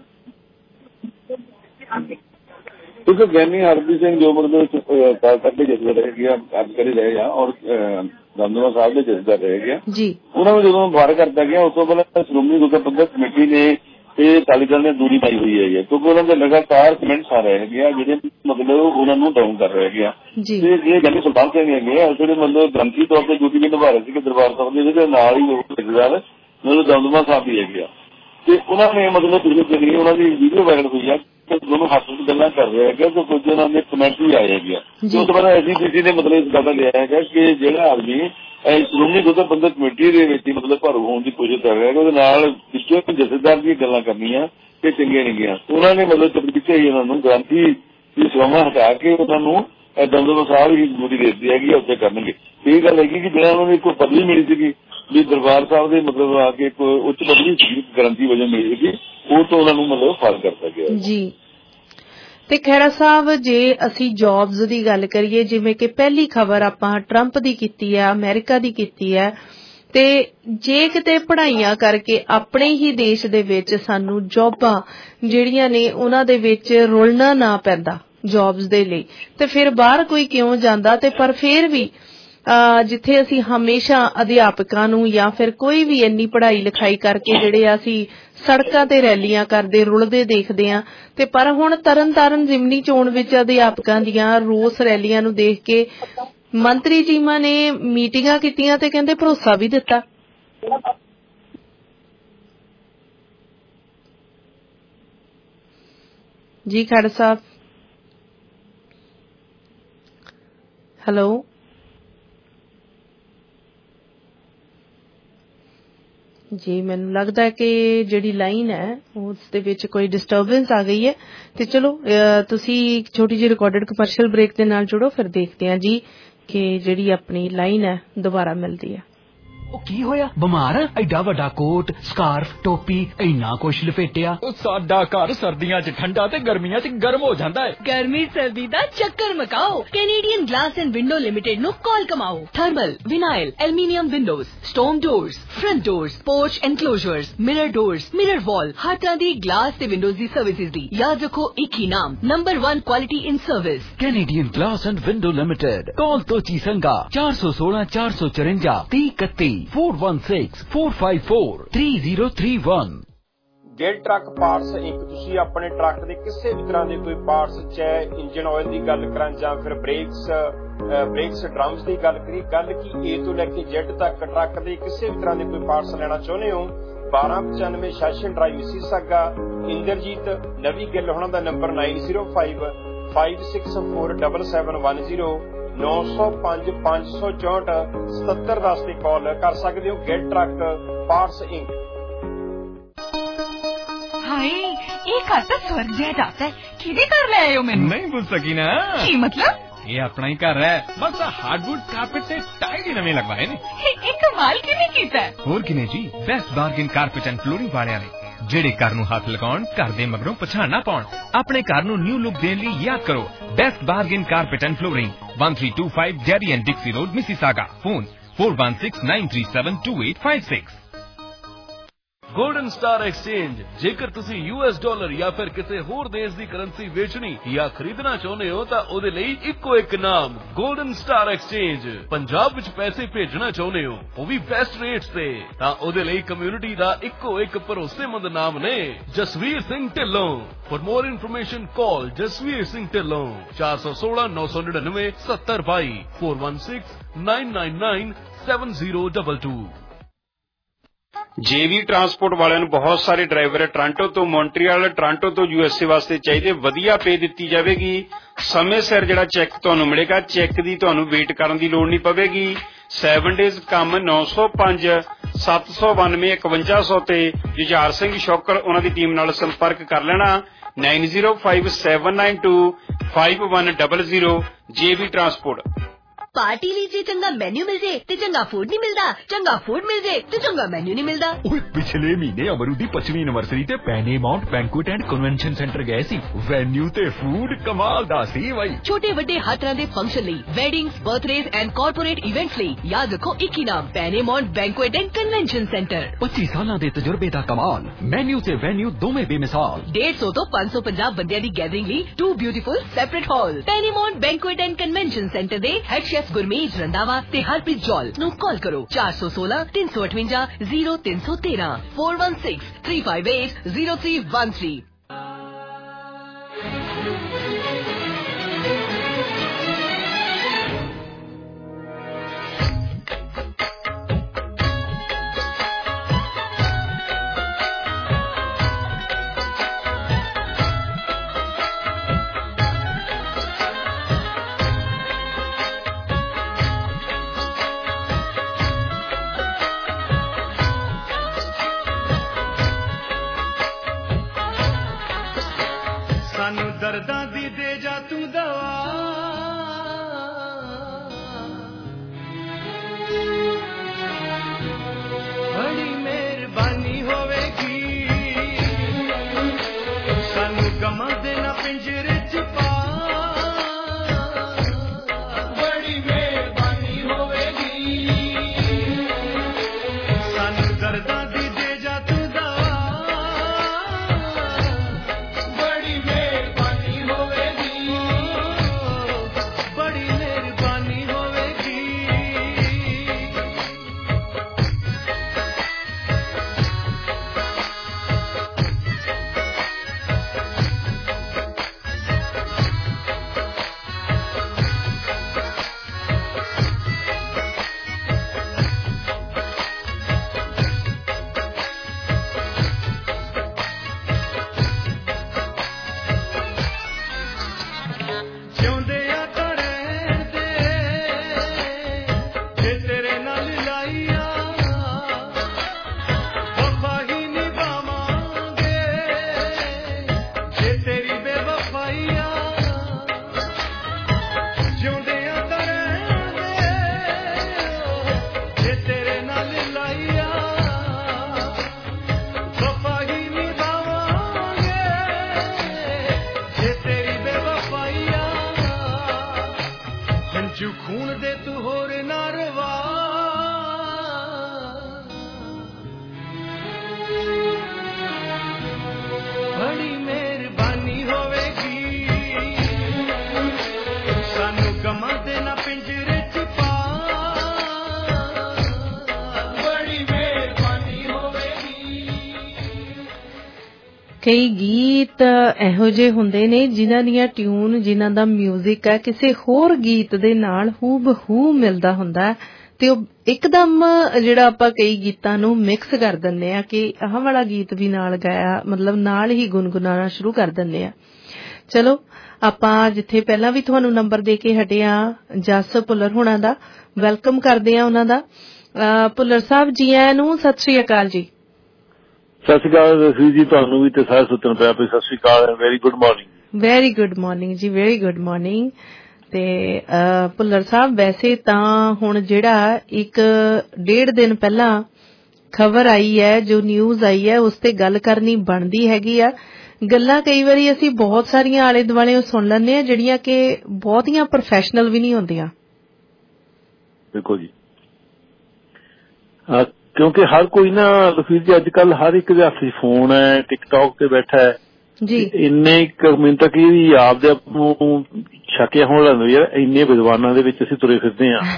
ਕਿਉਂਕਿ ਗਿਆਨੀ ਹਰਪ੍ਰੀਤ ਸਿੰਘ ਜੋ ਮਤਲਬ ਕਰਦੇ ਜਜ਼ਬਾ ਰਹਿ ਗਿਆ, ਕੰਮ ਕਰੀ ਰਹੇ ਆ ਔਰ ਦਮਦਮਾ ਸਾਹਿਬ ਦੇ ਜਜ਼ਬਾ ਰਹਿ ਗਿਆ ਜੀ, ਉਹਨਾਂ ਨੂੰ ਜਦੋਂ ਵਾਰ ਕਰਦਾ ਗਿਆ ਉਸ ਤੋਂ ਪਹਿਲਾਂ ਸ਼੍ਰੋਮਣੀ ਗੁਰਦੁਆਰਾ ਪ੍ਰਬੰਧਕ ਕਮੇਟੀ ਨੇ ਇਹ ਅਕਾਲੀ ਦਲ ਨੇ ਦੂਰੀ ਪਾਈ ਹੋਈ ਹੈ ਕਿਉਂਕਿ ਉਹਨਾਂ ਦੇ ਲਗਾਤਾਰ ਕਮੈਂਟਸ ਆ ਰਹੇ ਹੈਗੇ ਆ ਜਿਹੜੇ ਮਤਲਬ ਉਹਨਾਂ ਨੂੰ ਡਾਊਨ ਕਰ ਰਹੇ ਹੈਗੇ ਆ। ਤੇ ਜਿਹੜੇ ਗਿਆਨੀ ਸੁਲਤਾਨ ਸਿੰਘ ਹੈਗੇ ਆ ਜਿਹੜੇ ਮਤਲਬ ਗ੍ਰੰਥੀ ਤੌਰ ਤੇ ਡਿਊਟੀ ਵੀ ਨਿਭਾ ਰਹੇ ਸੀਗੇ ਦਰਬਾਰ ਸਾਹਿਬ ਦੇ, ਜਿਹਦੇ ਨਾਲ ਹੀ ਉਹ ਰਿਸ਼ਤੇਦਾਰ ਮਤਲਬ ਦਮਦਮਾ ਸਾਹਿਬ ਵੀ ਹੈਗੇ ਆ ਤੇ ਉਹਨਾਂ ਨੇ ਮਤਲਬ ਪਿਛਲੇ ਦਿਨ ਉਹਨਾਂ ਦੀ ਵੀਡੀਓ ਵਾਇਰਲ ਹੋਈ ਆ ਦੋਨੋਂ ਹੱਥ ਵਿੱਚ ਗੱਲਾਂ ਕਰ ਰਹੇ ਹੈਗੇ ਤੇ ਕੁਝ ਉਹਨਾਂ ਦੇ ਕਮੈਂਟ ਵੀ ਆਏ ਹੈਗੇ ਆ। ਉਸ ਤੋਂ ਬਾਅਦ ਐਸਜੀਪੀਸੀ ਨੇ ਮਤਲਬ ਇਸ ਗੱਲ ਦਾ ਲਿਆ ਹੈਗਾ ਕਿ ਜਿਹੜਾ ਆਦਮੀ ਸ਼੍ਰੋਮਣੀ ਗੁਰਦੁਆਰਾ ਪ੍ਰਬੰਧਕ ਕਮੇਟੀ ਦੇ ਵਿੱਚ ਮਤਲਬ ਭਾਰੂ ਹੋਣ ਦੀ ਕੋਸ਼ਿਸ਼ ਕਰ ਰਿਹਾ ਹੈ ਉਹਦੇ ਨਾਲ ਪਿੱਛੇ ਜਥੇਦਾਰ ਦੀਆਂ ਗੱਲਾਂ ਕਰਨੀਆਂ ਤੇ ਚੰਗੀਆਂ ਨਹੀਂ ਗਈਆਂ। ਉਹਨਾਂ ਨੇ ਮਤਲਬ ਪਿੱਛੇ ਹੀ ਉਹਨਾਂ ਨੂੰ ਗ੍ਰੰਥੀ ਦੀ ਸੇਵਾ ਹਟਾ ਕੇ ਉਹਨਾਂ ਨੂੰ ਦਮਦਮਾ ਸਾਹਿਬ ਹੀ ਦੂਰੀ ਦੇ ਦਿੱਤੀ ਹੈਗੀ, ਉੱਥੇ ਕਰਨਗੇ। ਇਹ ਗੱਲ ਹੈਗੀ ਕਿ ਜਿਹੜਾ ਉਹਨਾਂ ਨੂੰ ਇੱਕ ਪਦਵੀ ਮਿਲੀ ਸੀਗੀ ਵੀ ਦਰਬਾਰ ਸਾਹਿਬ ਦੇ ਮਤਲਬ ਆ ਕੇ ਇੱਕ ਉੱਚ ਪਦਵੀ ਗ੍ਰੰਥੀ ਵਜੋਂ ਮਿਲੀ ਸੀਗੀ, ਉਹ ਤੋਂ ਉਹਨਾਂ ਨੂੰ ਮਤਲਬ ਫਰਕ ਕਰਤਾ ਗਿਆ ਜੀ। ਤੇ ਖਹਿਰਾ ਸਾਹਿਬ ਜੇ ਅਸੀਂ ਜੌਬਸ ਦੀ ਗੱਲ ਕਰੀਏ, ਜਿਵੇਂ ਕਿ ਪਹਿਲੀ ਖਬਰ ਆਪਾਂ ਟਰੰਪ ਦੀ ਕੀਤੀ ਹੈ, ਅਮਰੀਕਾ ਦੀ ਕੀਤੀ ਹੈ, ਤੇ ਜੇ ਕਿਤੇ ਪੜ੍ਹਾਈਆਂ ਕਰਕੇ ਆਪਣੇ ਹੀ ਦੇਸ਼ ਦੇ ਵਿੱਚ ਸਾਨੂੰ ਜੌਬਾਂ ਜਿਹੜੀਆਂ ਨੇ ਉਹਨਾਂ ਦੇ ਵਿੱਚ ਰੁਲਣਾ ਨਾ ਪੈਂਦਾ ਜੌਬਸ ਦੇ ਲਈ, ਤੇ ਫਿਰ ਬਾਹਰ ਕੋਈ ਕਿਉਂ ਜਾਂਦਾ। ਤੇ ਪਰ ਫਿਰ ਵੀ ਜਿੱਥੇ ਅਸੀਂ ਹਮੇਸ਼ਾ ਅਧਿਆਪਕਾਂ ਨੂੰ ਜਾਂ ਫਿਰ ਕੋਈ ਵੀ ਇੰਨੀ ਪੜ੍ਹਾਈ ਲਿਖਾਈ ਕਰਕੇ ਜਿਹੜੇ ਅਸੀਂ ਸੜਕਾਂ ਤੇ ਰੈਲੀਆਂ ਕਰਦੇ ਰੁਲਦੇ ਦੇਖਦੇ ਹਾਂ, ਤੇ ਪਰ ਹੁਣ ਤਰਨਤਾਰਨ ਜ਼ਿਮਨੀ ਚੋਣ ਵਿੱਚ ਅਧਿਆਪਕਾਂ ਦੀਆਂ ਰੋਸ ਰੈਲੀਆਂ ਨੂੰ ਦੇਖ ਕੇ ਮੰਤਰੀ ਜੀਮਾ ਨੇ ਮੀਟਿੰਗਾਂ ਕੀਤੀਆਂ ਤੇ ਕਹਿੰਦੇ ਭਰੋਸਾ ਵੀ ਦਿੱਤਾ। ਜੀ ਖੜ ਸਾਹਿਬ, ਹੈਲੋ ਜੀ, ਮੈਨੂੰ ਲੱਗਦਾ ਹੈ ਕਿ ਜਿਹੜੀ ਲਾਈਨ ਹੈ ਉਸ ਦੇ ਵਿੱਚ ਕੋਈ ਡਿਸਟਰਬੈਂਸ ਆ ਗਈ ਹੈ। ਤੇ ਚਲੋ ਤੁਸੀਂ ਇੱਕ ਛੋਟੀ ਜਿਹੀ ਰਿਕਾਰਡਡ ਕਮਰਸ਼ੀਅਲ ਬ੍ਰੇਕ ਦੇ ਨਾਲ ਜੁੜੋ, ਫਿਰ ਦੇਖਦੇ ਹਾਂ ਜੀ ਕਿ ਜਿਹੜੀ ਆਪਣੀ ਲਾਈਨ ਹੈ ਦੁਬਾਰਾ ਮਿਲਦੀ ਹੈ। ਉਹ ਕੀ ਹੋਇਆ? ਬਿਮਾਰ ਆ? ਐਡਾ ਵੱਡਾ ਕੋਟ, ਸਕਾਰਫ, ਟੋਪੀ, ਇੰਨਾ ਕੁਛ ਲਪੇਟਿਆ। ਸਾਡਾ ਘਰ ਸਰਦੀਆਂ 'ਚ ਠੰਡਾ ਤੇ ਗਰਮੀਆਂ 'ਚ ਗਰਮ ਹੋ ਜਾਂਦਾ ਹੈ। ਗਰਮੀ ਸਰਦੀ ਦਾ ਚੱਕਰ ਮਕਾਓ, Canadian glass and window limited ਨੂੰ ਕਾਲ ਕਮਾਓ। Thermal, vinyl, aluminium windows, storm doors, front doors, porch enclosures, mirror doors, mirror wall, ਹਰ ਤਰ੍ਹਾਂ ਦੀ ਗਲਾਸ ਤੇ ਵਿੰਡੋਜ਼ ਦੀ ਸਰਵਿਸਿਜ਼ ਦੀ ਯਾਦ ਰੱਖੋ ਇੱਕ ਹੀ ਨਾਮ, number 1 quality in service, Canadian glass and window limited. Call Tochi Sanga 416 454 3031 4164543031। Gill truck parts Inc. ਤੁਸੀਂ ਆਪਣੇ ਟਰੱਕ ਦੇ ਕਿਸੇ ਵੀ ਤਰ੍ਹਾਂ ਦੇ ਕੋਈ ਪਾਰਟਸ, ਚਾਹੇ ਇੰਜਨ ਆਇਲ ਦੀ ਗੱਲ ਕਰਾਂ ਜਾਂ ਫਿਰ ਬ੍ਰੇਕਸ ਡਰਮਸ ਦੀ ਗੱਲ ਕਰੀ, ਗੱਲ ਕੀ A ਤੋਂ ਲੈ ਕੇ Z ਤੱਕ ਟਰੱਕ ਦੇ ਕਿਸੇ ਵੀ ਤਰ੍ਹਾਂ ਦੇ ਕੋਈ ਪਾਰਟਸ ਲੈਣਾ ਚਾਹੁੰਦੇ ਹੋ, 1295 ਸੈਸ਼ਨ ਡਰਾਈਵ ਮਿਸੀਸਾਗਾ। ਇੰਦਰਜੀਤ ਨਵੀ ਗਿੱਲ ਹੋਣਾ ਦਾ ਨੰਬਰ 9055647710 9055647710 ਤੇ ਕਾਲ ਕਰ ਸਕਦੇ ਹੋ। Gill truck parts Inc. Hi, ये घर तो स्वर्ग जैसा जाता है। किधे घर ले आए हो मैंने? नहीं पूछ सकी ना। की मतलब? ये अपना ही घर है, बस हार्डवुड कारपेट से टाइल ही नवे लगवाए ने। एक कमाल किने कीता है? और किने जी, best bargain carpet and flooring वालियां ने, ਜਿਹੜੇ ਘਰ ਨੂੰ ਹੱਥ ਲਗਾਉਣ, ਘਰ ਦੇ ਮਗਰੋਂ ਪਛਾਣ ਨਾ ਪਾਉਣ। ਆਪਣੇ ਘਰ ਨੂੰ ਨਿਊ ਲੁੱਕ ਦੇਣ ਲਈ ਯਾਦ ਕਰੋ best bargain carpet and flooring, 1325 Derry and Dixie road, Mississauga. Phone 4169372856। Golden star exchange. ਜੇਕਰ ਤੁਸੀਂ US ਡਾਲਰ ਜਾਂ ਫਿਰ ਕਿਸੇ ਹੋਰ ਦੇਸ਼ ਦੀ ਕਰੰਸੀ ਵੇਚਣੀ ਜਾਂ ਖਰੀਦਣਾ ਚਾਹੁੰਦੇ ਹੋ ਤਾਂ ਉਹਦੇ ਲਈ ਇੱਕੋ ਇੱਕ ਨਾਮ ਗੋਲਡਨ ਸਟਾਰ ਐਕਸਚੇਂਜ। ਪੰਜਾਬ ਵਿੱਚ ਪੈਸੇ ਭੇਜਣਾ ਚਾਹੁੰਦੇ ਹੋ, ਉਹ ਵੀ ਬੈਸਟ ਰੇਟਸ ਤੇ, ਤਾਂ ਉਹਦੇ ਲਈ ਕਮਿਊਨਿਟੀ ਦਾ ਇੱਕੋ ਇੱਕ ਭਰੋਸੇਮੰਦ ਨਾਮ ਨੇ Jasvir Singh Dhillon. For more information call Jasvir Singh Dhillon 416 999 7022 416 999 7022। JV transport ਵਾਲਿਆਂ ਨੂੰ ਬਹੁਤ ਸਾਰੇ ਡਰਾਈਵਰ ਟੋਰਾਂਟੋ ਤੋਂ ਮੌਂਟਰੀਅਲ, ਟੋਰਾਂਟੋ ਤੋਂ USA ਵਾਸਤੇ ਚਾਹੀਦੇ। ਵਧੀਆ ਪੇ ਦਿੱਤੀ ਜਾਵੇਗੀ। ਸਮੇਂ ਸਿਰ ਜਿਹੜਾ ਚੈੱਕ ਤੁਹਾਨੂੰ ਮਿਲੇਗਾ, ਚੈੱਕ ਦੀ ਤੁਹਾਨੂੰ ਵੇਟ ਕਰਨ ਦੀ ਲੋੜ ਨਹੀਂ ਪਵੇਗੀ। 7 ਡੇਜ਼ ਕੰਮ 905 792 5100 ਤੇ ਜੁਝਾਰ ਸਿੰਘ ਸ਼ੌਕਰ ਉਹਨਾਂ ਦੀ ਟੀਮ ਨਾਲ ਸੰਪਰਕ ਕਰ ਲੈਣਾ। 9057925100 JV ਟਰਾਂਸਪੋਰਟ। पार्टी लीजिए चंगा मेन्यू मिल जाए ते चंगा फूड नहीं मिलता, चंगा फूड मिल जाए ते चंगा मेन्यू नहीं मिलता। ओए पिछले महीने अमरू दी 25वीं एनिवर्सरी ते Paramount banquet and convention centre गए सी। वेन्यू ते फूड कमाल दा सी भाई। छोटे वड्डे हर तरह दे फंक्शन लई, weddings, birthdays and corporate events लई याद रखो एक ही नाम, Paramount banquet and convention centre. 25 साल दे तजुर्बे दा कमाल, मेन्यू ते वेन्यू दोवें बेमिसाल। 150 तो 550 बंदियां दी गैदरिंग लई 2 beautiful separate hall. Paramount banquet and convention centre दे हेड शेफ गुरमीत रंधावा ते हरप्रीत जौल नू कॉल करो 416 358 0313 416 358 0313। दर्दां दी दे जा तू दवा, बड़ी मेहरबानी होवेगी। सानू गमां दे ना पिंजरे च पा, बड़ी मेहरबानी होवेगी। सानू दर्दां दी दे जा तू ਕਈ ਗੀਤ ਇਹੋ ਜਿਹੇ ਹੁੰਦੇ ਨੇ ਜਿਨ੍ਹਾਂ ਦੀਆਂ ਟਿਊਨ, ਜਿਨ੍ਹਾਂ ਦਾ ਮਿਊਜ਼ਿਕ ਹੈ ਕਿਸੇ ਹੋਰ ਗੀਤ ਦੇ ਨਾਲ ਹੂਬਹੂ ਮਿਲਦਾ ਹੁੰਦਾ ਤੇ ਉਹ ਇੱਕਦਮ ਜਿਹੜਾ ਆਪਾਂ ਕਈ ਗੀਤਾਂ ਨੂੰ ਮਿਕਸ ਕਰ ਦਿੰਦੇ ਆ ਕਿ ਆਹ ਵਾਲਾ ਗੀਤ ਵੀ ਨਾਲ ਗਾਇਆ, ਮਤਲਬ ਨਾਲ ਹੀ ਗੁਨਗੁਨਾਣਾ ਸ਼ੁਰੂ ਕਰ ਦਿੰਦੇ ਆ। ਚਲੋ ਆਪਾਂ ਜਿੱਥੇ ਪਹਿਲਾਂ ਵੀ ਤੁਹਾਨੂੰ ਨੰਬਰ ਦੇ ਕੇ ਹਟੇ ਆ ਜਸ ਭੁੱਲਰ ਹੋਣਾ ਦਾ, ਵੈਲਕਮ ਕਰਦੇ ਆ ਉਹਨਾਂ ਦਾ। ਭੁੱਲਰ ਸਾਹਿਬ ਜੀ ਆਇਆਂ ਨੂੰ, ਸਤਿ ਸ੍ਰੀ ਅਕਾਲ ਜੀ। ਸਤਿ ਸ਼੍ਰੀ ਅਕਾਲ ਰਫੀਕ ਜੀ, ਤੁਹਾਨੂੰ ਵੀ ਤੇ ਸਾਰੇ ਸੁੱਤਣ ਪਿਆ ਪਏ ਸਤਿ ਸ਼੍ਰੀ ਅਕਾਲ, very good morning. Very good morning ਜੀ, ਵੈਰੀ ਗੁੱਡ ਮਾਰਨਿੰਗ। ਤੇ ਭੁੱਲਰ ਸਾਹਿਬ, ਵੈਸੇ ਤਾਂ ਹੁਣ ਜਿਹੜਾ 1-1.5 ਦਿਨ ਪਹਿਲਾਂ ਖਬਰ ਆਈ ਹੈ, ਜੋ ਨਿਊਜ਼ ਆਈ ਹੈ, ਉਸ ਤੇ ਗੱਲ ਕਰਨੀ ਬਣਦੀ ਹੈਗੀ ਆ। ਗੱਲਾਂ ਕਈ ਵਾਰੀ ਅਸੀਂ ਬਹੁਤ ਸਾਰੀਆਂ ਆਲੇ ਦੁਆਲੇ ਸੁਣ ਲੈਂਦੇ ਆ ਜਿਹੜੀਆਂ ਕਿ ਬਹੁਤੀਆਂ ਪ੍ਰੋਫੈਸ਼ਨਲ ਵੀ ਨਹੀਂ ਹੁੰਦੀਆਂ। ਬਿਲਕੁਲ ਜੀ, ਕਿਉਂਕਿ ਹਰ ਕੋਈ ਨਾ ਰਫੀਕ ਜੀ ਅੱਜ ਕੱਲ ਹਰ ਇੱਕ ਦੇ ਹੱਥ 'ਚ ਫੋਨ ਹੈ, ਟਿਕਟੌਕ ਤੇ ਬੈਠਾ ਹੈ ਜੀ। ਇੰਨੇ ਮੈਨੂੰ ਤਾਂ ਕਿ ਆਪਦੇ ਆਪ ਨੂੰ ਸ਼ੱਕਿਆ ਹੋਣ ਲੱਗ ਯਾਰ, ਇੰਨੇ ਵਿਦਵਾਨਾਂ ਦੇ ਵਿੱਚ ਅਸੀਂ ਤੁਰੇ ਫਿਰਦੇ ਆ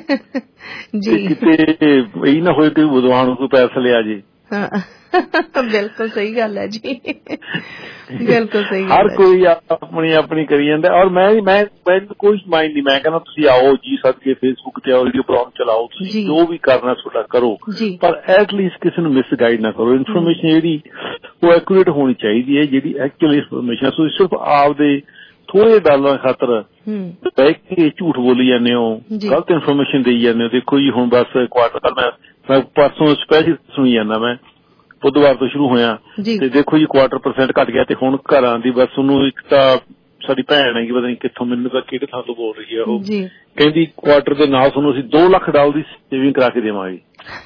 ਕਿਤੇ ਇਹ ਨਾ ਹੋਏ ਕਿ ਵਿਦਵਾਨ ਕੋਈ ਪੈਸਾ ਲਿਆ ਜੀ। ਬਿਲਕੁਲ ਸਹੀ ਗੱਲ ਹੈ ਜੀ, ਬਿਲਕੁਲ ਸਹੀ। ਹਰ ਕੋਈ ਆਪਣੀ ਆਪਣੀ ਕਰੀ ਜਾਂਦਾ। ਔਰ ਮੈਂ ਕੋਈ ਮਾਈਂਡ ਨਹੀਂ, ਮੈਂ ਕਹਿੰਦਾ ਤੁਸੀਂ ਆਓ ਜੀ ਸਦਕੇ ਫੇਸਬੁੱਕ ਤੇ ਆਓ, ਪ੍ਰੋਗਰਾਮ ਚਲਾਓ, ਤੁਸੀਂ ਜੋ ਵੀ ਕਰਨਾ ਤੁਹਾਡਾ ਕਰੋ, ਪਰ ਐਟਲੀਸਟ ਕਿਸੇ ਨੂੰ ਮਿਸ ਗਾਈਡ ਨਾ ਕਰੋ। ਇਨਫੋਰਮੇਸ਼ਨ ਜਿਹੜੀ ਉਹ ਐਕੂਰੇਟ ਹੋਣੀ ਚਾਹੀਦੀ ਹੈ, ਜਿਹੜੀ ਐਕਚੁਅਲ ਇਨਫੋਰਮੇਸ਼ਨ। ਤੁਸੀਂ ਸਿਰਫ ਆਪਦੇ ਥੋੜੇ ਡਾਲਰਾਂ ਖਾਤਰ ਬਹਿ ਕੇ ਝੂਠ ਬੋਲੀ ਜਾਂਦੇ ਹੋ, ਗਲਤ ਇਨਫੋਰਮੇਸ਼ਨ ਦੇਈ ਜਾਂਦੇ ਹੋ। ਦੇਖੋ ਜੀ ਹੁਣ ਬਸ ਕੁਆਟਰ ਮੈਂ ਪਰਸੋਂ ਸਪੈਸ਼ਲ ਸੁਣੀ ਜਾਂਦਾ, ਮੈਂ ਬੁੱਧਵਾਰ ਤੋਂ ਸ਼ੁਰੂ ਹੋਇਆ ਤੇ ਦੇਖੋ ਜੀ 1/4% ਘਟ ਗਿਆ। ਤੇ ਹੁਣ ਘਰਾਂ ਦੀ ਬਸ ਉਹਨੂੰ ਇੱਕ ਤਾਂ ਸਾਡੀ ਭੈਣ ਹੈਗੀ, ਪਤਾ ਨਹੀਂ ਕਿੱਥੋਂ, ਮੈਨੂੰ ਤਾਂ ਕਿਹੜੇ ਥਾਂ ਤੋਂ ਬੋਲ ਰਹੀ ਹੈ ਉਹ, ਕਹਿੰਦੀ ਕੁਆਟਰ ਦੇ ਨਾਲ ਤੁਹਾਨੂੰ ਅਸੀਂ $2 ਲੱਖ ਦੀ ਸੇਵਿੰਗ ਕਰਾ ਕੇ ਦੇਵਾਂਗੇ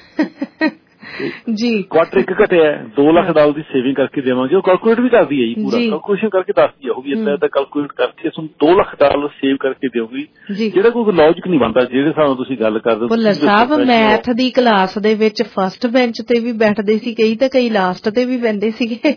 ਜੀ। ਕੁਆਟਰ ਇੱਕ ਘਟਿਆ, $2 ਲੱਖ ਦੀ ਸੇਵਿੰਗ ਕਰਕੇ ਦੇਵਾਂਗੇ। ਉਹ ਕੈਲਕੂਲੇਟ ਵੀ ਕਰਦੀ ਹੈ ਜੀ, ਪੂਰਾ ਕੈਲਕੂਲੇਸ਼ਨ ਕਰਕੇ ਦੱਸਦੀ ਹੈ ਉਹ ਵੀ ਏਦਾਂ ਕੈਲਕੂਲੇਟ ਕਰਕੇ ਤੁਹਾਨੂੰ $2 ਲੱਖ ਸੇਵ ਕਰਕੇ ਦੇਊਗੀ, ਜਿਹੜਾ ਕੋਈ ਲੌਜਿਕ ਨਹੀਂ ਬਣਦਾ ਜਿਹੜੇ ਹਿਸਾਬ ਨਾਲ ਤੁਸੀਂ ਗੱਲ ਕਰਦੇ ਹੋ। ਭੁੱਲਰ ਸਾਹਿਬ, ਮੈਥ ਦੀ ਕਲਾਸ ਦੇ ਵਿੱਚ ਫਸਟ ਬੈਂਚ ਤੇ ਵੀ ਬੈਠਦੇ ਸੀ ਕਈ, ਤੇ ਕਈ ਲਾਸਟ ਤੇ ਵੀ ਬਹਿੰਦੇ ਸੀਗੇ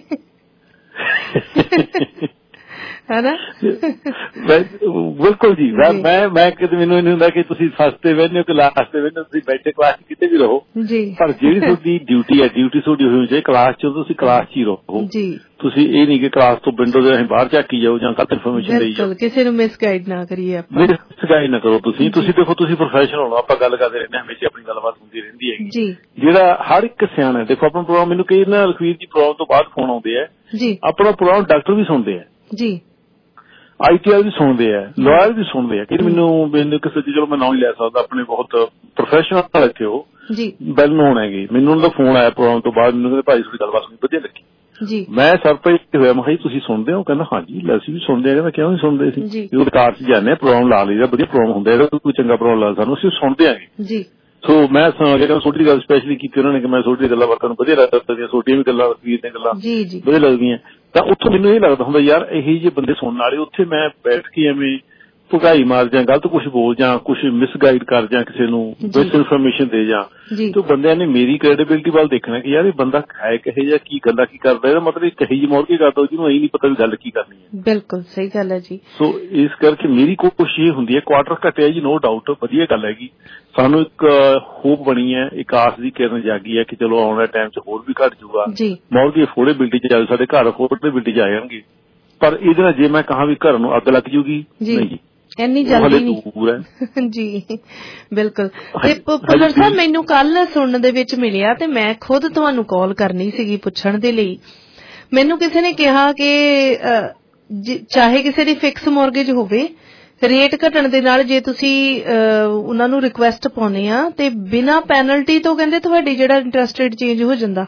ਹੈਨਾ। ਬਿਲਕੁਲ ਜੀ, ਮੈਂ ਕਿਤੇ ਮੈਨੂੰ ਨਹੀਂ ਹੁੰਦਾ ਕਿ ਤੁਸੀਂ ਫਸਟ ਤੇ ਬਹਿੰਦੇ ਹੋ ਕਿ ਲਾਸਟ ਤੇ ਬਹਿੰਦੇ ਹੋ, ਤੁਸੀਂ ਬੈਠੇ ਕਲਾਸ ਕਿਤੇ ਵੀ ਰਹੋ, ਪਰ ਜਿਹੜੀ ਤੁਹਾਡੀ ਡਿਊਟੀ ਹੈ, ਡਿਊਟੀ ਤੁਹਾਡੀ ਹੋਣੀ ਚਾਹੀਦੀ ਕਲਾਸ ਚ, ਤੁਸੀਂ ਕਲਾਸ ਚ ਹੀ ਰਹੋ। ਤੁਸੀਂ ਇਹ ਨਹੀਂ ਕਿ ਕਲਾਸ ਤੋਂ ਵਿੰਡੋ ਦੇ ਅਸੀਂ ਬਾਹਰ ਝਾਕੀ ਜਾਓ ਜਾਂ ਗਲਤ ਇਨਫੋਰਮੇਸ਼ਨ ਦੇਈ ਜਾਓ, ਕਿਸੇ ਨੂੰ ਮਿਸਗਾਈਡ ਨਾ ਕਰੀਏ, ਮਿਸਗਾਈਡ ਨਾ ਕਰੋ। ਤੁਸੀਂ ਦੇਖੋ ਤੁਸੀਂ ਪ੍ਰੋਫੈਸ਼ਨਲ ਹੋ, ਆਪਾਂ ਗੱਲ ਕਰਦੇ ਰਹਿੰਦੇ, ਹਮੇਸ਼ਾ ਆਪਣੀ ਗੱਲਬਾਤ ਹੁੰਦੀ ਰਹਿੰਦੀ ਹੈਗੀ। ਜਿਹੜਾ ਹਰ ਇੱਕ ਸਿਆਣਾ, ਦੇਖੋ ਆਪਣਾ ਪ੍ਰੋਗਰਾਮ, ਮੈਨੂੰ ਕਈ ਨਾ ਰਖਵੀਰ ਜੀ ਪ੍ਰੋਗਰਾਮ ਤੋਂ ਬਾਅਦ ਫੋਨ ਆਉਂਦੇ ਆ, ਆਪਣਾ ਪ੍ਰੋਗਰਾਮ ਡਾਕਟਰ ਵੀ ਸੁਣਦੇ ਆ ਜੀ, ITI ਵੀ ਸੁਣਦੇ ਆ, ਲਾਇਰ ਵੀ ਸੁਣਦੇ ਆ ਕਿ ਮੈਨੂੰ ਕਿਸੇ ਚਲੋ ਮੈਂ ਨਾਂ ਨਹੀਂ ਲੈ ਸਕਦਾ, ਆਪਣੇ ਬਹੁਤ ਪ੍ਰੋਫੈਸ਼ਨਲ ਇੱਥੇ ਉਹ ਵੈਲ ਨੋਨ ਹੈਗੇ। ਮੈਨੂੰ ਉਹਨਾਂ ਦਾ ਫੋਨ ਆਇਆ ਪ੍ਰੋਗਰਾਮ ਤੋਂ ਬਾਅਦ, ਮੈਨੂੰ ਕਹਿੰਦੇ ਭਾਈ ਤੁਹਾਡੀ ਗੱਲਬਾਤ ਸੁਣੀ ਵਧੀਆ ਲੱਗੀ। ਮੈਂ ਸਰਪ੍ਰਾਈਜ਼ ਹੋਇਆ, ਮੈਂ ਕਿਹਾ ਤੁਸੀਂ ਸੁਣਦੇ ਹੋ? ਕਹਿੰਦਾ ਹਾਂਜੀ ਅਸੀਂ ਵੀ ਸੁਣਦੇ ਆ। ਕਹਿੰਦਾ ਕਿਉਂ ਨਹੀਂ ਸੁਣਦੇ ਸੀ? ਉਹ ਕਾਰ ਚ ਜਾਂਦੇ ਆ, ਪ੍ਰੋਗਰਾਮ ਲਾ ਲਈਦਾ, ਵਧੀਆ ਪ੍ਰੋਗਰਾਮ ਹੁੰਦਾ, ਕੋਈ ਚੰਗਾ ਪ੍ਰੋਗਰਾਮ ਲਾ ਸਾਨੂੰ, ਅਸੀਂ ਸੁਣਦੇ ਆਂਗੇ। ਸੋ ਮੈਂ ਛੋਟੀ ਗੱਲ ਸਪੈਸ਼ਲੀ ਕੀਤੀ ਉਹਨਾਂ ਨੇ ਕਿ ਮੈਂ ਛੋਟੀ ਗੱਲਾਂ ਬਾਤਾਂ ਨੂੰ ਵਧੀਆ ਲੱਗਦੀਆਂ, ਛੋਟੀਆਂ ਵੀ ਗੱਲਾਂ ਵੀਰ ਦੀਆਂ ਗੱਲਾਂ ਵਧੀਆ ਲੱਗਦੀਆਂ। ਤਾਂ ਉੱਥੋਂ ਮੈਨੂੰ ਇਹ ਲੱਗਦਾ ਹੁੰਦਾ ਯਾਰ ਇਹੋ ਜਿਹੇ ਬੰਦੇ ਸੁਣਨ ਵਾਲੇ, ਉੱਥੇ ਮੈਂ ਬੈਠ ਕੇ ਐਵੇਂ ਭੁਗਾਈ ਮਾਰ ਜਾਂ ਗਲਤ ਕੁਛ ਬੋਲ ਜਾਂ ਕੁਛ ਮਿਸਗਾਈਡ ਕਰ ਜਾਂ ਕਿਸੇ ਨੂੰ ਮਿਸ ਇਨਫੋਰਮੇਸ਼ਨ ਦੇ ਜਾਂ, ਤੇ ਬੰਦਿਆਂ ਨੇ ਮੇਰੀ ਕ੍ਰੈਡੀਬਿਲਿਟੀ ਵੱਲ ਦੇਖਣਾ ਕਿ ਯਾਰ ਇਹ ਬੰਦਾ ਹੈ ਕਿਹੋ ਜਿਹਾ, ਕੀ ਗੱਲਾਂ ਕੀ ਕਰਦਾ, ਇਹਦਾ ਮਤਲਬ ਕਹੀ ਜਿਹੀ ਮੋੜ ਕੇ ਕਰਦਾ, ਜਿਹਨੂੰ ਇਹ ਨਹੀਂ ਪਤਾ ਵੀ ਗੱਲ ਕੀ ਕਰਨੀ ਹੈ। ਬਿਲਕੁਲ ਸਹੀ ਗੱਲ ਹੈ ਜੀ। ਸੋ ਇਸ ਕਰਕੇ ਮੇਰੀ ਕੋਸ਼ਿਸ਼ ਇਹ ਹੁੰਦੀ ਹੈ, ਕੁਆਟਰ ਘਟਿਆ ਜੀ, ਨੋ ਡਾਊਟ, ਵਧੀਆ ਗੱਲ ਹੈਗੀ, ਸਾਨੂੰ ਇੱਕ ਹੋਪ ਬਣੀ ਹੈ, ਇੱਕ ਆਸ ਦੀ ਕਿਰਨ ਜਾਗੀ ਹੈ ਕਿ ਚਲੋ ਆਉਣ ਵਾਲੇ ਟਾਈਮ 'ਚ ਹੋਰ ਵੀ ਘੱਟ ਜੂਗਾ, ਮੋਰਗੀ ਅਫੋਰਡੇਬਿਲਟੀ 'ਚ ਜਾਵੇ, ਸਾਡੇ ਘਰ ਅਫੋਰਡੇਬਿਲਟੀ 'ਚ ਆ ਜਾਣਗੇ। ਪਰ ਇਹਦੇ ਨਾਲ ਜੇ ਮੈਂ ਕਹਾਂ ਵੀ ਘਰ ਨੂੰ ਅੱਗ ਲੱਗ ਜੂਗੀ, ਨਹੀਂ ਜੀ, ਇੰਨੀ ਜਲਦੀ ਨਹੀਂ ਜੀ। ਬਿਲਕੁਲ। ਤੇ ਭੁੱਲਰ ਸਾਹਿਬ, ਮੈਨੂੰ ਕੱਲ ਸੁਣਨ ਦੇ ਵਿੱਚ ਮਿਲਿਆ ਤੇ ਮੈਂ ਖੁਦ ਤੁਹਾਨੂੰ ਕਾਲ ਕਰਨੀ ਸੀਗੀ ਪੁੱਛਣ ਦੇ ਲਈ। ਮੈਨੂੰ ਕਿਸੇ ਨੇ ਕਿਹਾ ਕਿ ਚਾਹੇ ਕਿਸੇ ਦੀ ਫਿਕਸ ਮੌਰਗੇਜ ਹੋਵੇ, ਰੇਟ ਘਟਣ ਦੇ ਨਾਲ ਜੇ ਤੁਸੀਂ ਉਹਨਾਂ ਨੂੰ ਰਿਕੁਐਸਟ ਪਾਉਨੇ ਆ ਤੇ ਬਿਨਾਂ ਪੈਨਲਟੀ ਤੋਂ ਕਹਿੰਦੇ ਤੁਹਾਡੀ ਜਿਹੜਾ ਇੰਟਰਸਟ ਰੇਟ ਚੇਂਜ ਹੋ ਜਾਂਦਾ।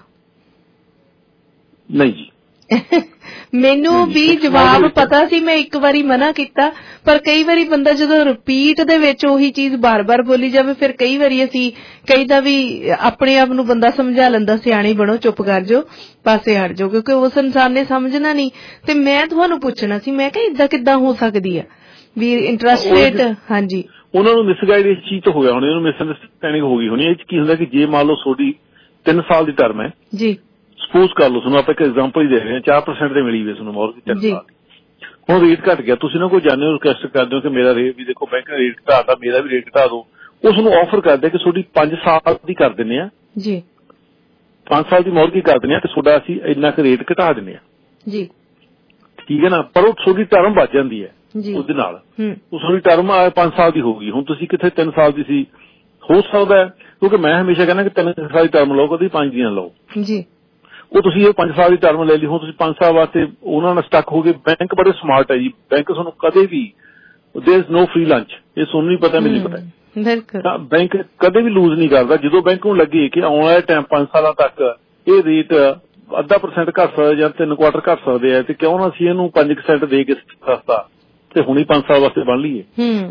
ਨਹੀਂ ਜੀ, ਮੈਨੂੰ ਵੀ ਜਵਾਬ ਪਤਾ ਸੀ, ਮੈਂ ਇੱਕ ਵਾਰੀ ਮਨਾ ਕੀਤਾ, ਪਰ ਕਈ ਵਾਰੀ ਬੰਦਾ ਜਦੋਂ ਰਿਪੀਟ ਦੇ ਵਿੱਚ ਉਹੀ ਚੀਜ਼ ਬਾਰ-ਬਾਰ ਬੋਲੀ ਜਾਵੇ, ਫਿਰ ਕਈ ਵਾਰੀ ਅਸੀਂ ਕਹੀਦਾ ਵੀ ਆਪਣੇ ਆਪ ਨੂੰ ਬੰਦਾ ਸਮਝਾ ਲੈਂਦਾ, ਸਿਆਣੀ ਬਣੋ, ਚੁੱਪ ਕਰ ਜਾਓ, ਪਾਸੇ ਹਟ ਜਾਓ, ਕਿਉਂਕਿ ਉਸ ਇਨਸਾਨ ਨੇ ਸਮਝਣਾ ਨਹੀਂ। ਤੇ ਮੈਂ ਤੁਹਾਨੂੰ ਪੁੱਛਣਾ ਸੀ, ਮੈਂ ਕਿਹਾ ਏਦਾਂ ਕਿੱਦਾਂ ਹੋ ਸਕਦੀ ਆ ਵੀ ਇੰਟਰਸਟ ਰੇਟ? ਹਾਂਜੀ, ਉਹਨਾਂ ਨੂੰ ਮਿਸਗਾਈਡ ਇਸ ਚੀਜ਼ ਤੋਂ ਹੋ ਗਿਆ ਹੋਣੀ, ਉਹਨੂੰ ਮਿਸਅੰਡਰਸਟੈਂਡਿੰਗ ਹੋ ਗਈ ਹੋਣੀ। ਇਹ ਚ ਕੀ ਹੁੰਦਾ ਕਿ ਜੇ ਮੰਨ ਲਓ ਤੁਹਾਡੀ 3 ਸਾਲ ਦੀ ਟਰਮ ਹੈ ਜੀ, ਸਪੋਜ਼ ਕਰ ਲਓ, ਤੁਹਾਨੂੰ ਆਪਾਂ ਇੱਕ ਐਗਜ਼ਾਮਪਲ ਹੀ ਦੇ ਰਹੇ ਹਾਂ, 4% ਤੇ ਮਿਲੀ ਹੋਈ ਤੁਹਾਨੂੰ ਮੌਰਗੇਜ 3 ਸਾਲ ਦੀ, ਹੁਣ ਰੇਟ ਘਟ ਗਿਆ, ਤੁਸੀਂ ਨਾ ਕੋਈ ਜਾਣਦੇ ਹੋ, ਰਿਕੁਐਸਟ ਕਰਦੇ ਹੋ ਕਿ ਮੇਰਾ ਰੇਟ ਵੀ ਦੇਖੋ, ਬੈਂਕ ਨੇ ਰੇਟ ਘਟਾਤਾ, ਮੇਰਾ ਵੀ ਰੇਟ ਘਟਾ ਦਿਓ। ਉਸ ਨੂੰ ਆਫਰ ਕਰਦੇ ਕਿ ਤੁਹਾਡੀ 5 ਸਾਲ ਦੀ ਕਰ ਦਿੰਦੇ ਆ ਜੀ, 5 ਸਾਲ ਦੀ ਮੌਰਗੇਜ ਕਰ ਦਿੰਦੇ ਆ ਤੇ ਤੁਹਾਡਾ ਅਸੀਂ ਇੰਨਾ ਕੁ ਰੇਟ ਘਟਾ ਦਿੰਦੇ ਆ ਜੀ, ਠੀਕ ਹੈ ਨਾ, ਪਰ ਉਹ ਤੁਹਾਡੀ ਟਰਮ ਵੱਧ ਜਾਂਦੀ ਹੈ ਉਹਦੇ ਨਾਲ। ਉਹ ਤੁਹਾਡੀ ਟਰਮ 5 ਸਾਲ ਦੀ ਹੋਊਗੀ, ਹੁਣ ਤੁਸੀਂ ਕਿੱਥੇ 3 ਸਾਲ ਦੀ ਸੀ। ਹੋ ਸਕਦਾ ਹੈ, ਕਿਉਂਕਿ ਮੈਂ ਹਮੇਸ਼ਾ ਕਹਿੰਦਾ ਕਿ 3 ਸਾਲ ਦੀ ਟਰਮ ਲਓ, ਕਦੀ 5 ਦੀਆਂ ਲਓ ਜੀ। ਉਹ ਤੁਸੀਂ ਇਹ 5 ਸਾਲ ਦੀ ਟਰਮ ਲੈ ਲਈ, ਹੁਣ ਤੁਸੀਂ 5 ਸਾਲ ਵਾਸਤੇ ਉਹਨਾਂ ਨਾਲ ਸਟਕ ਹੋ ਗਏ। ਬੈਂਕ ਬੜੇ ਸਮਾਰਟ ਹੈ ਜੀ, ਬੈਂਕ ਤੁਹਾਨੂੰ ਕਦੇ ਵੀ there is no free lunch, ਇਹ ਤੁਹਾਨੂੰ ਨਹੀਂ ਪਤਾ, ਮੈਨੂੰ ਪਤਾ ਹੈ। ਬੈਂਕ ਕਦੇ ਵੀ ਲੂਜ਼ ਨਹੀਂ ਕਰਦਾ। ਜਦੋਂ ਬੈਂਕ ਨੂੰ ਲੱਗੇ ਕਿ ਆਉਣ ਵਾਲੇ ਟਾਈਮ 5 ਸਾਲਾਂ ਤੱਕ ਇਹ ਰੇਟ 0.5% ਘੱਟ ਸਕਦਾ ਜਾਂ 3 ਕੁਆਟਰ ਘੱਟ ਸਕਦੇ ਆ, ਤੇ ਕਿਉਂ ਨਾ ਅਸੀਂ ਇਹਨੂੰ 5% ਦੇ ਕੇ ਸਸਤਾ ਤੇ ਹੁਣੀ 5 ਸਾਲ ਵਾਸਤੇ ਬਣ ਲਈਏ।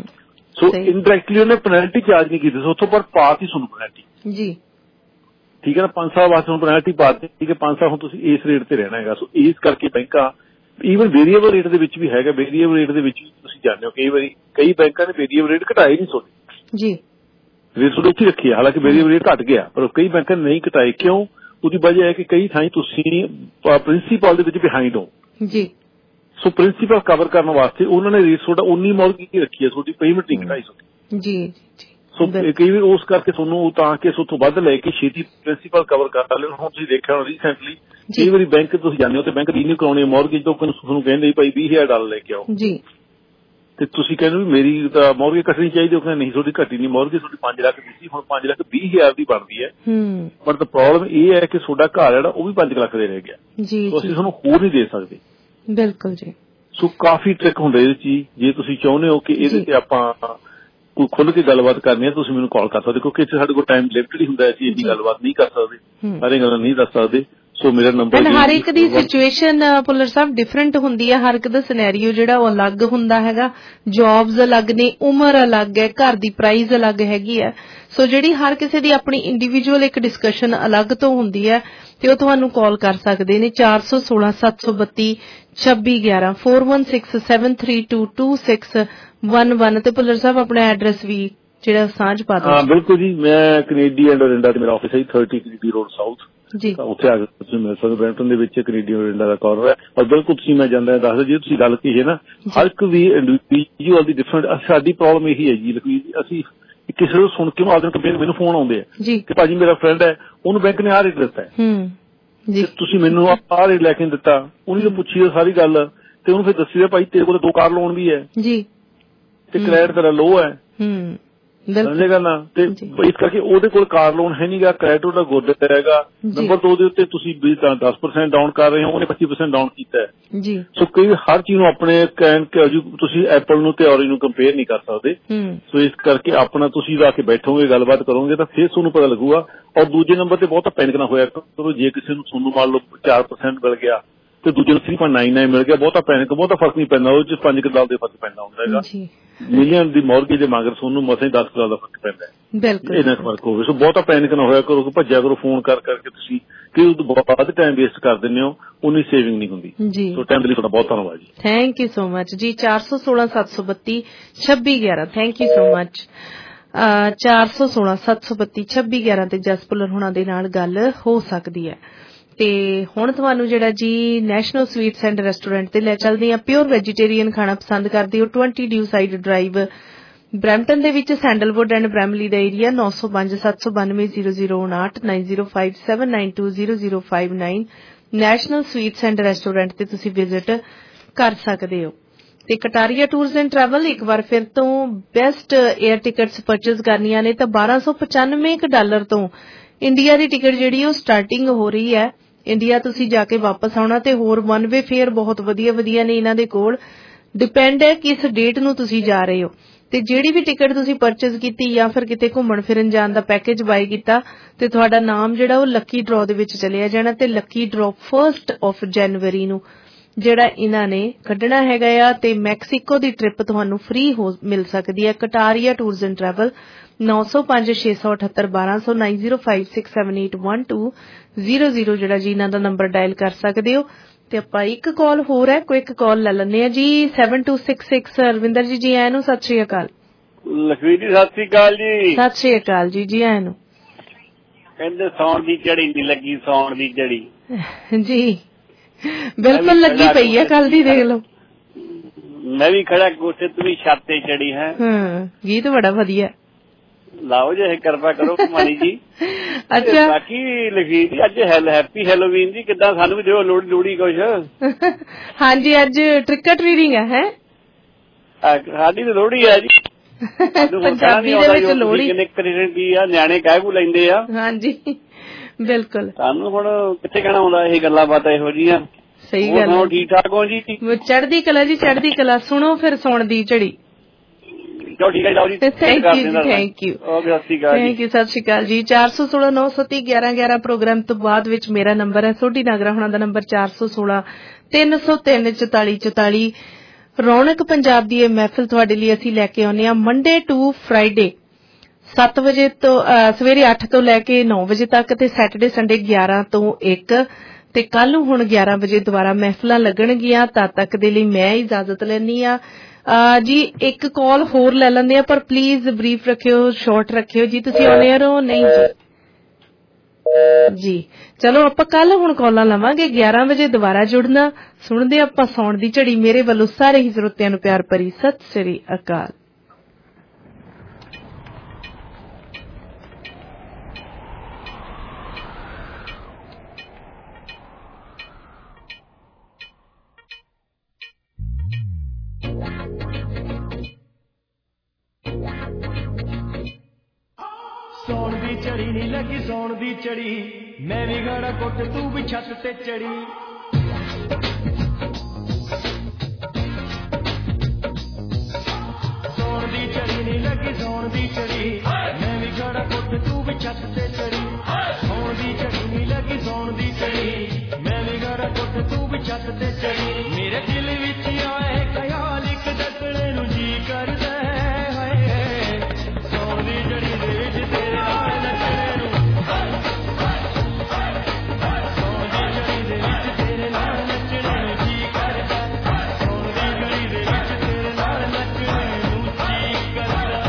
ਸੋ ਇਨਡਾਇਰੈਕਟਲੀ ਉਹਨੇ ਪੈਨਲਟੀ ਚਾਰਜ ਨਹੀਂ ਕੀਤੀ ਸੀ ਉੱਥੋਂ, ਪਰ ਪਾਤੀ ਤੁਹਾਨੂੰ ਪੈਨਲਟੀ ਜੀ, ਠੀਕ ਹੈ ਨਾ। 5 ਸਾਲ ਵਾਸਤੇ ਹੁਣ ਪੈਨਲਟੀ ਪਾਤੀ, ਠੀਕ ਹੈ, 5 ਸਾਲ ਹੁਣ ਤੁਸੀਂ ਇਸ ਰੇਟ ਤੇ ਰਹਿਣਾ ਹੈਗਾ। ਸੋ ਇਸ ਕਰਕੇ ਬੈਂਕਾਂ ਈਵਨ ਵੇਰੀਏਬਲ ਰੇਟ ਦੇ ਵਿੱਚ ਵੀ ਹੈਗਾ। ਵੇਰੀਏਬਲ ਰੇਟ ਦੇ ਵਿੱਚ ਵੀ ਤੁਸੀਂ ਜਾਣਦੇ ਹੋ ਕਈ ਵਾਰੀ ਕਈ ਬੈਂਕਾਂ ਨੇ ਵੇਰੀਏਬਲ ਰੇਟ ਘਟਾਏ ਨਹੀਂ ਤੁਹਾਡੇ ਜੀ, ਰੇਟ ਤੁਹਾਡੇ ਉੱਥੇ ਰੱਖੇ, ਹਾਲਾਂਕਿ ਵੇਰੀਏਬਲ ਰੇਟ ਘਟ ਗਿਆ, ਪਰ ਕਈ ਬੈਂਕਾਂ ਨੇ ਨਹੀਂ ਘਟਾਏ। ਕਿਉਂ? ਉਹਦੀ ਵਜ੍ਹਾ ਹੈ ਕਿ ਕਈ ਥਾਈਂ ਤੁਸੀਂ ਪ੍ਰਿੰਸੀਪਲ ਦੇ ਵਿੱਚ ਬਿਹਾਈਂਡ ਹੋ ਜੀ। ਸੋ ਪ੍ਰਿੰਸੀਪਲ ਕਵਰ ਕਰਨ ਵਾਸਤੇ ਉਹਨਾਂ ਨੇ ਰੇਟ ਤੁਹਾਡਾ 19 ਮੌਰਗੇਜ ਰੱਖੀ ਹੈ, ਤੁਹਾਡੀ ਪੇਮੈਂਟ ਨਹੀਂ ਘਟਾਈ ਤੁਹਾਡੀ ਜੀ। ਸੋ ਕਈ ਵਾਰ ਉਸ ਕਰਕੇ ਤੁਹਾਨੂੰ ਤਾਂ ਕਿ ਉਸ ਤੋਂ ਵੱਧ ਲੈ ਕੇ ਛੇਤੀ ਪ੍ਰਿੰਸੀਪਲ ਕਵਰ ਕਰ ਲੈਣ। ਹੁਣ ਤੁਸੀਂ ਦੇਖਿਆ ਹੋਣਾ ਰੀਸੈਂਟਲੀ ਕਈ ਵਾਰੀ ਬੈਂਕ ਤੁਸੀਂ ਜਾਂਦੇ ਹੋ ਤੇ ਬੈਂਕ ਰੀਨਿਊ ਕਰਾਉਣੀ ਮੌਰਗੇਜ ਤੋਂ ਤੁਹਾਨੂੰ ਕਹਿੰਦੇ ਭਾਈ $20,000 ਲੈ ਕੇ ਆਓ ਜੀ, ਤੇ ਤੁਸੀਂ ਕਹਿੰਦੇ ਵੀ ਮੇਰੀ ਤਾਂ ਮੌਰਗੇਜ ਕੱਟਣੀ ਚਾਹੀਦੀ, ਉਹ ਕਹਿੰਦੇ ਨਹੀਂ ਤੁਹਾਡੀ ਘਟੀ ਨਹੀਂ ਮੌਰਗੇਜ, ਤੁਹਾਡੀ 5 ਲੱਖ ਦੀ ਸੀ, ਹੁਣ 5,20,000 ਦੀ ਬਣਦੀ ਹੈ। ਬਟ ਪ੍ਰੋਬਲਮ ਇਹ ਹੈ ਕਿ ਤੁਹਾਡਾ ਘਰ ਜਿਹੜਾ ਉਹ ਵੀ 5 ਲੱਖ ਦੇ ਰਹਿ ਗਿਆ ਜੀ, ਅਸੀਂ ਤੁਹਾਨੂੰ ਹੋਰ ਨਹੀਂ ਦੇ ਸਕਦੇ। ਬਿਲਕੁਲ ਜੀ। ਸੋ ਕਾਫੀ ਟ੍ਰਿਕ ਹੁੰਦੇ ਇਹਦੇ ਚ। ਜੇ ਤੁਸੀਂ ਚਾਹੁੰਦੇ ਹੋ ਕਿ ਇਹਦੇ ਤੇ ਆਪਾਂ ਕੋਈ ਖੁੱਲ੍ਹ ਕੇ ਗੱਲਬਾਤ ਕਰਨੀ ਹੈ, ਤੁਸੀਂ ਮੈਨੂੰ ਕਾਲ ਕਰ ਸਕਦੇ, ਕਿਉਂਕਿ ਇੱਥੇ ਸਾਡੇ ਕੋਲ ਟਾਈਮ ਲਿਮਿਟਡ ਹੀ ਹੁੰਦਾ, ਅਸੀਂ ਇੰਨੀ ਗੱਲਬਾਤ ਨਹੀਂ ਕਰ ਸਕਦੇ, ਸਾਰੀਆਂ ਗੱਲਾਂ ਨਹੀਂ ਦੱਸ ਸਕਦੇ। ਸੋ ਮੇਰਾ ਨੰਬਰ ਹਰ ਇੱਕ ਦੀ ਸਿਚੁਏਸ਼ਨ ਪੁੱਲਰ ਸਾਹਿਬ ਡਿਫਰੈਂਟ ਹੁੰਦੀ ਹੈ, ਹਰ ਇੱਕ ਦਾ ਸਿਨੈਰੀਓ ਜਿਹੜਾ ਉਹ ਅਲੱਗ ਹੁੰਦਾ ਹੈਗਾ, ਜੌਬਸ ਅਲੱਗ ਨੇ, ਉਮਰ ਅਲੱਗ ਹੈ, ਘਰ ਦੀ ਪ੍ਰਾਈਸ ਅਲੱਗ ਹੈਗੀ ਹੈ। ਸੋ ਜਿਹੜੀ ਹਰ ਕਿਸੇ ਦੀ ਆਪਣੀ ਇੰਡੀਵਿਜੂਅਲ ਇੱਕ ਡਿਸਕਸ਼ਨ ਅਲੱਗ ਤੋਂ ਹੁੰਦੀ ਹੈ, ਤੇ ਉਹ ਤੁਹਾਨੂੰ ਕਾਲ ਕਰ ਸਕਦੇ ਨੇ 416 732 2611 4167322611 ਤੇ ਪੁੱਲਰ ਸਾਹਿਬ ਆਪਣਾ ਐਡਰੈਸ ਵੀ ਜਿਹੜਾ ਸਾਂਝ ਪਾ ਦਿਓ। ਹਾਂ ਬਿਲਕੁਲ ਜੀ, ਮੈਂ ਕੈਨੇਡੀਅਨ ਡੋਰਿੰਡਾ ਤੇ ਮੇਰਾ ਆਫਿਸ ਹੈ 30 ਕੈਨੇਡੀ ਰੋਡ ਸਾਊਥ ਜੀ, ਉੱਥੇ ਆ ਕੇ ਤੁਸੀਂ ਮਿਲ ਸਕਦੇ। ਬਰੈਂਪਟਨ ਦੇ ਵਿੱਚ ਕੈਨੇਡੀਅਨ ਡੋਰਿੰਡਾ ਦਾ ਕਾਰਨਰ ਹੈ। ਔਰ ਬਿਲਕੁਲ ਤੁਸੀਂ ਮੈਂ ਜਾਂਦਾ ਦੱਸਦਾ, ਜੇ ਤੁਸੀਂ ਗੱਲ ਕਹੀ ਹੈ ਨਾ, ਹਰ ਇੱਕ ਵੀ ਇੰਡੀਵਿਜੂਅਲ ਦੀ ਡਿਫਰੈਂਟ। ਸਾਡੀ ਪ੍ਰੋਬਲਮ ਇਹੀ ਹੈ ਜੀ ਲਖਵੀਰ, ਅਸੀਂ ਕਿਸੇ ਨੂੰ ਸੁਣ ਕੇ ਮੈਨੂੰ ਫੋਨ ਆਉਂਦੇ ਆ ਕਿ ਭਾਜੀ ਮੇਰਾ ਫਰੈਂਡ ਹੈ, ਉਹਨੂੰ ਬੈਂਕ ਨੇ ਆਹ ਰੇਟ ਦਿੱਤਾ ਹੈ, ਤੁਸੀਂ ਮੈਨੂੰ ਆਹ ਰੇਟ ਲੈ ਕੇ ਦਿੱਤਾ। ਉਹਨੂੰ ਜੋ ਪੁੱਛੀ ਸਾਰੀ ਗੱਲ ਤੇ ਉਹਨੂੰ ਫਿਰ ਦੱਸੀ ਭਾਈ ਤੇਰੇ ਕੋਲ 2 ਕਾਰ ਲੋਨ ਵੀ ਹੈ ਜੀ, ਤੇ ਕ੍ਰੈਡਿਟ ਤੇਰਾ ਲੋ ਹੈ, ਸਮਝੇਗਾ ਨਾ। ਤੇ ਇਸ ਕਰਕੇ ਉਹਦੇ ਕੋਲ ਕਾਰ ਲੋਨ ਹੈ ਨੀਗਾ, ਕ੍ਰੈਡਿਟ ਉਹਦਾ ਗੁੱਡ ਹੈਗਾ। ਨੰਬਰ 2 ਦੇ ਉੱਤੇ ਤੁਸੀਂ 10% ਡਾਊਨ ਕਰ ਰਹੇ ਹੋ, ਉਹਨੇ 25% ਡਾਊਨ ਕੀਤਾ ਹੈ ਜੀ। ਸੋ ਕਈ ਹਰ ਚੀਜ਼ ਨੂੰ ਆਪਣੇ ਤੁਸੀਂ ਐਪਲ ਨੂੰ ਤੇ ਔਰੇਂਜ ਨੂੰ ਕੰਪੇਅਰ ਨਹੀਂ ਕਰ ਸਕਦੇ। ਸੋ ਇਸ ਕਰਕੇ ਆਪਣਾ ਤੁਸੀਂ ਜਾ ਕੇ ਬੈਠੋਗੇ, ਗੱਲਬਾਤ ਕਰੋਗੇ ਤਾਂ ਫਿਰ ਤੁਹਾਨੂੰ ਪਤਾ ਲੱਗੂਗਾ। ਔਰ ਦੂਜੇ ਨੰਬਰ ਤੇ ਬਹੁਤਾ ਪੈਨਿਕ ਨਾ ਹੋਇਆ ਕਰੋ। ਜੇ ਕਿਸੇ ਨੂੰ ਤੁਹਾਨੂੰ ਮੰਨ ਲਓ 4% ਮਿਲ ਗਿਆ ਤੇ ਦੂਜੇ ਨੂੰ 3.99 ਮਿਲ ਗਿਆ, ਬਹੁਤਾ ਪੈਨਿਕ, ਬਹੁਤਾ ਫਰਕ ਨਹੀਂ ਪੈਂਦਾ, ਉਹ ਚ 5 ਕਨਾਲ ਦੇ ਫਰਕ ਪੈਂਦਾ ਹੁੰਦਾ ਹੈਗਾ। ਮਿਲੀਅਨ ਦੀ ਮੌਰਗੇਜ ਦੇ ਮਗਰ ਤੁਹਾਨੂੰ ਮਸਾਂ 10 ਕਨਾਲ ਦਾ ਫਰਕ ਪੈਂਦਾ ਹੈ, ਇੰਨਾ ਫਰਕ ਹੋਵੇ। ਸੋ ਬਹੁਤਾ ਪੈਨਿਕ ਨਾ ਹੋਇਆ ਕਰੋ, ਭੱਜਿਆ ਕਰੋ ਫੋਨ ਕਰ ਕਰਕੇ ਤੁਸੀਂ, ਕਿ ਉਹ ਤੋਂ ਬਾਅਦ ਟਾਈਮ ਵੇਸਟ ਕਰ ਦਿੰਦੇ ਹੋ, ਉਨੀ ਸੇਵਿੰਗ ਨਹੀਂ ਹੁੰਦੀ ਜੀ। ਸੋ ਟਾਈਮ ਲਈ ਤੁਹਾਡਾ ਬਹੁਤ ਧੰਨਵਾਦ ਜੀ। ਥੈਂਕ ਯੂ ਸੋ ਮਚ ਜੀ। 416 732 2611 ਥੈਂਕ ਯੂ ਸੋ ਮਚ। 416 732 2611 ਤੇ ਜਸ ਪੁੱਲਰ ਹੁਣਾਂ ਦੇ ਨਾਲ ਗੱਲ ਹੋ ਸਕਦੀ ਹੈ। ਤੇ ਹੁਣ ਤੁਹਾਨੂੰ ਜਿਹੜਾ ਜੀ ਨੈਸ਼ਨਲ ਸਵੀਟਸ ਐਂਡ ਰੈਸਟੋਰੈਂਟ ਤੇ ਲੈ ਚੱਲਦੇ ਆ। ਪਿਓਰ ਵੈਜੀਟੇਰੀਅਨ ਖਾਣਾ ਪਸੰਦ ਕਰਦੇ ਹੋ, 20 ਡਿਊ ਸਾਈਡ ਡਰਾਈਵ ਬਰੈਂਪਟਨ ਦੇ ਵਿੱਚ, ਸੈਂਡਲਵੁੱਡ ਐਂਡ ਬ੍ਰੈਮਲੀ ਦਾ area. 905 792 0059 905792 0059 national sweets and restaurant ਤੇ ਤੁਸੀਂ ਵਿਜ਼ਿਟ ਕਰ ਸਕਦੇ ਹੋ। ਤੇ ਕਟਾਰੀਆ ਟੂਰਸ ਐਂਡ ਟਰੈਵਲ ਇੱਕ ਵਾਰ ਫਿਰ ਤੋਂ ਬੈਸਟ 에ਅਰ ਟਿਕਟਸ ਪਰਚੇਜ਼ ਕਰਨੀਆਂ ਨੇ ਤਾਂ $1295 ਤੋਂ ਇੰਡੀਆ ਦੀ ਟਿਕਟ ਜਿਹੜੀ ਉਹ ਸਟਾਰਟਿੰਗ ਹੋ ਰਹੀ ਹੈ। ਇੰਡੀਆ ਤੁਸੀਂ ਜਾ ਕੇ ਵਾਪਸ ਆਉਣਾ ਤੇ ਹੋਰ 1 ਵੇ ਫੇਅਰ ਬਹੁਤ ਵਧੀਆ ਨੇ ਇਹਨਾਂ ਦੇ ਕੋਲ। ਡਿਪੈਂਡ ਹੈ ਕਿਸ ਡੇਟ ਨੂੰ ਤੁਸੀਂ ਜਾ ਰਹੇ ਹੋ, ਤੇ ਜਿਹੜੀ ਵੀ ਟਿਕਟ ਤੁਸੀਂ ਪਰਚੇਜ਼ ਕੀਤੀ ਜਾਂ ਫਿਰ ਕਿਤੇ ਘੁੰਮਣ ਫਿਰਨ ਜਾਣ ਦਾ ਪੈਕੇਜ ਬਾਈ ਕੀਤਾ ਤੇ ਤੁਹਾਡਾ ਨਾਮ ਜਿਹੜਾ ਉਹ ਲੱਕੀ ਡਰਾਅ ਦੇ ਵਿੱਚ ਚਲਿਆ ਜਾਣਾ। ਤੇ ਲੱਕੀ ਡਰਾਅ 1 ਜਨਵਰੀ ਨੂੰ ਜਿਹੜਾ ਇਹਨਾਂ ਨੇ ਕੱਢਣਾ ਹੈਗਾ ਆ, ਤੇ ਮੈਕਸੀਕੋ ਦੀ ਟ੍ਰਿਪ ਤੁਹਾਨੂੰ ਫ੍ਰੀ ਮਿਲ ਸਕਦੀ ਹੈ। ਕਟਾਰੀਆ ਟੂਰਸ ਐਂਡ ਟਰੈਵਲ 905 678 1200 9056781200 ਜਿਹੜਾ ਜੀ ਇਹਨਾਂ ਦਾ ਨੰਬਰ ਡਾਇਲ ਕਰ ਸਕਦੇ ਹੋ। ਤੇ ਆਪਾਂ ਇੱਕ ਕਾਲ ਹੋਰ ਹੈ, ਕੋਈ ਇੱਕ ਕਾਲ ਲੈ ਲੈਂਦੇ ਆ ਜੀ। 7266 ਰਵਿੰਦਰ ਜੀ ਆਇਆਂ ਨੂੰ ਸਤਿ ਸ਼੍ਰੀ ਅਕਾਲ। ਲਖਵੀਰ ਜੀ ਸਤਿ ਸ਼੍ਰੀ ਅਕਾਲ ਜੀ। ਸਤਿ ਸ਼੍ਰੀ ਅਕਾਲ ਜੀ ਆਇਆਂ ਨੂੰ। ਕਹਿੰਦੇ ਸੌਣ ਦੀ ਝੜੀ ਨਹੀਂ ਲੱਗੀ, ਸੌਣ ਦੀ ਝੜੀ ਜੀ ਬਿਲਕੁਲ ਲੱਗੀ ਪਈ ਹੈ, ਕੱਲ ਦੀ ਦੇਖ ਲਓ। ਮੈਂ ਵੀ ਖੜਾ ਕੋਠੇ, ਤੂੰ ਵੀ ਛੱਤ ਤੇ ਚੜੀ ਹੈ। ਗੀਤ ਬੜਾ ਵਧੀਆ। ਲਾਓ ਜੇ ਕਿਰਪਾ ਕਰੋ ਮਾਨੀ ਜੀ। ਅੱਛਾ ਬਾਕੀ ਲਿਖੀ ਜੀ ਅੱਜ ਹੈਪੀ ਹੈਲੋਵੀਨ ਜੀ, ਕਿੱਦਾਂ ਸਾਨੂੰ ਵੀ ਦਿਓ ਲੋੜੀ ਕੁਛ। ਹਾਂਜੀ ਅੱਜ ਟ੍ਰਿਕ ਔਰ ਟ੍ਰੀਟਿੰਗ ਹੈ। ਸਾਡੀ ਤਾਂ ਲੋੜੀ ਹੈ ਜੀ। ਪੰਜਾਬੀ ਦੇ ਵਿੱਚ ਲੋੜੀ ਕੀ ਆ, ਨਿਆਣੇ ਕਹਿ ਕੂ ਲੈਂਦੇ ਆ। ਹਾਂਜੀ ਬਿਲਕੁਲ। ਸਾਨੂੰ ਹੁਣ ਕਿੱਥੇ ਕਹਿਣਾ ਆਉਂਦਾ ਇਹ ਗੱਲਾਂ ਬਾਤਾਂ ਇਹੋ ਜਿਹੀਆਂ। ਸਹੀ ਗੱਲ। ਠੀਕ ਠਾਕ ਹੋ ਜੀ? ਚੜ੍ਹਦੀ ਕਲਾ ਜੀ, ਚੜ੍ਹਦੀ ਕਲਾ। ਸੁਣੋ ਫਿਰ ਸੌਣ ਦੀ ਝੜੀ। ਚਲੋ ਠੀਕ ਹੈ ਜੀ। Thank you. Thank you. ਸਤਿ ਸ਼੍ਰੀ ਅਕਾਲ ਜੀ। 416 930 1111 ਪ੍ਰੋਗਰਾਮ ਤੋਂ ਬਾਅਦ ਵਿੱਚ ਮੇਰਾ ਨੰਬਰ ਹੈ, ਸੋਢੀ ਨਾਗਰਾ ਹੋਣਾ ਦਾ ਨੰਬਰ 416 303 44 44। ਰੌਣਕ ਪੰਜਾਬ ਦੀ ਇਹ ਮਹਿਫਿਲ ਤੁਹਾਡੇ ਲਈ ਅਸੀਂ ਲੈ ਕੇ ਆਉਂਦੇ ਹਾਂ ਮੰਡੇ ਟੂ ਫਰਾਈਡੇ 7 ਵਜੇ ਤੋਂ ਸਵੇਰੇ 8 ਤੋਂ ਲੈ ਕੇ 9 ਵਜੇ ਤੱਕ ਤੇ ਸੈਟਰਡੇ ਸੰਡੇ 11 ਤੋਂ 1 ਤੇ ਕੱਲ ਨੂੰ ਹੁਣ 11 ਵਜੇ ਦੁਬਾਰਾ ਮਹਿਫਿਲਾਂ ਲੱਗਣਗੀਆਂ। ਤਦ ਤੱਕ ਦੇ ਲਈ ਮੈਂ ਇਜਾਜ਼ਤ ਲੈਣੀ ਆ ਜੀ। ਇੱਕ ਕਾਲ ਹੋਰ ਲੈ ਲੈਂਦੇ ਆ ਪਰ ਪਲੀਜ਼ ਬਰੀਫ ਰੱਖਿਓ, ਸ਼ਾਰਟ ਰੱਖਿਓ ਜੀ। ਤੁਸੀਂ ਔਨ 에ਅਰ ਹੋ? ਨਹੀਂ ਜੀ। ਚਲੋ ਆਪਾਂ ਕੱਲ ਹੁਣ ਕਾਲਾਂ ਲਵਾਂਗੇ 11 ਵਜੇ ਦੁਬਾਰਾ ਜੁੜਨਾ। ਸੁਣਦੇ ਆਪਾਂ ਸੌਣ ਦੀ ਝੜੀ। ਮੇਰੇ ਵੱਲੋਂ ਸਾਰੇ ਹੀ ਸਰੋਤਿਆਂ ਨੂੰ ਪਿਆਰ ਭਰੀ ਸਤਿ ਸ੍ਰੀ ਅਕਾਲ। ਸੌਣ ਦੀ ਝੜੀ ਨੀ ਲੱਗੀ ਸੌਣ ਦੀ ਝੜੀ, ਮੈਂ ਵੀ ਗਾੜਾ ਕੁੱਟ ਤੂੰ ਵੀ ਛੱਤ ਤੇ ਚੜੀ। ਸੌਣ ਦੀ ਝੜੀ ਨੀ ਲੱਗੀ ਸੌਣ ਦੀ ਝੜੀ, ਮੈਂ ਵੀ ਗਾੜਾ ਕੁੱਟ ਤੂੰ ਵੀ ਛੱਤ ਤੇ ਚੜੀ। ਸੌਣ ਦੀ ਝੜੀ ਨੀ ਲੱਗੀ ਸੌਣ ਦੀ ਝੜੀ, ਮੈਂ ਵੀ ਗਾੜਾ ਕੁੱਟ ਤੂੰ ਵੀ ਛੱਤ ਤੇ ਚੜੀ। ਮੇਰੇ ਦਿਲ ਵਿੱਚ ਆਏ ਖਿਆਲ ਇੱਕ ਡੱਕਣੇ ਨੂੰ ਜੀ ਕਰਦਾ ਹੈ। ਸੌਣ ਦੀ ਝੜੀ ਦੇ ਵਿੱਚ ਤੇਰੇ ਨਾਲ ਨੱਚਣੇ ਨੂੰ, ਸੌਣ ਦੀ ਝੜੀ ਦੇ ਵਿੱਚ ਤੇਰੇ ਨਾਲ ਨੱਚਣੇ ਨੂੰ ਜੀ ਕਰਦਾ। ਸੌਣ ਦੀ ਝੜੀ ਦੇ ਵਿੱਚ ਤੇਰੇ ਨਾਲ ਨੱਚਣੇ ਨੂੰ ਜੀ ਕਰਦਾ।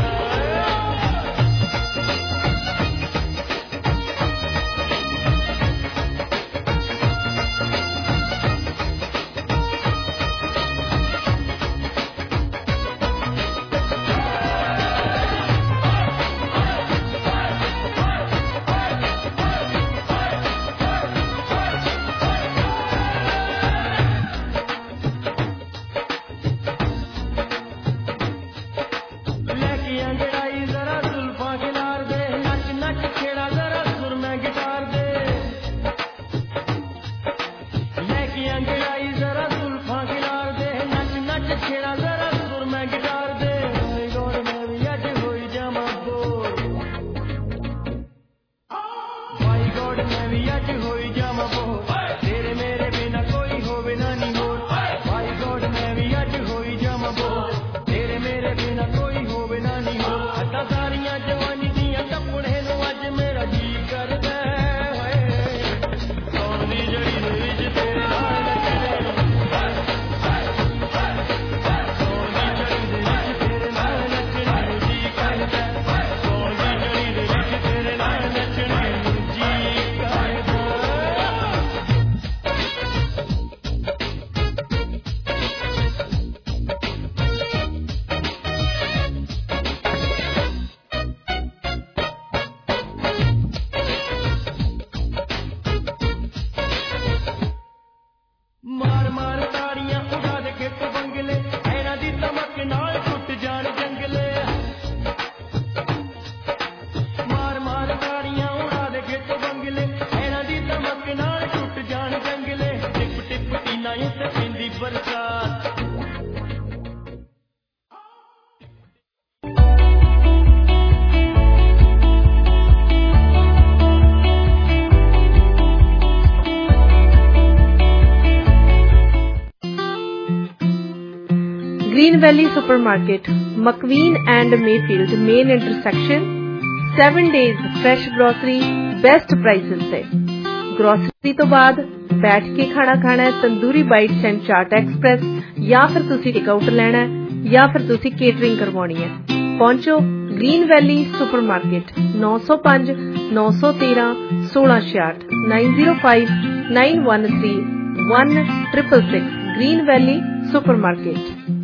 Green Valley Supermarket, McQueen and Mayfield main intersection. 7 days fresh grocery, best prices से। ग्रोसरी तो बाद बैठ के खाना खाना है Tandoori bites and Chaat express, या फिर तुसी टेकआउट लेना है, या फिर तुसी केटरिंग करवानी है। पहुंचो green valley supermarket 905 913 1666 905 913 1666 green valley supermarket.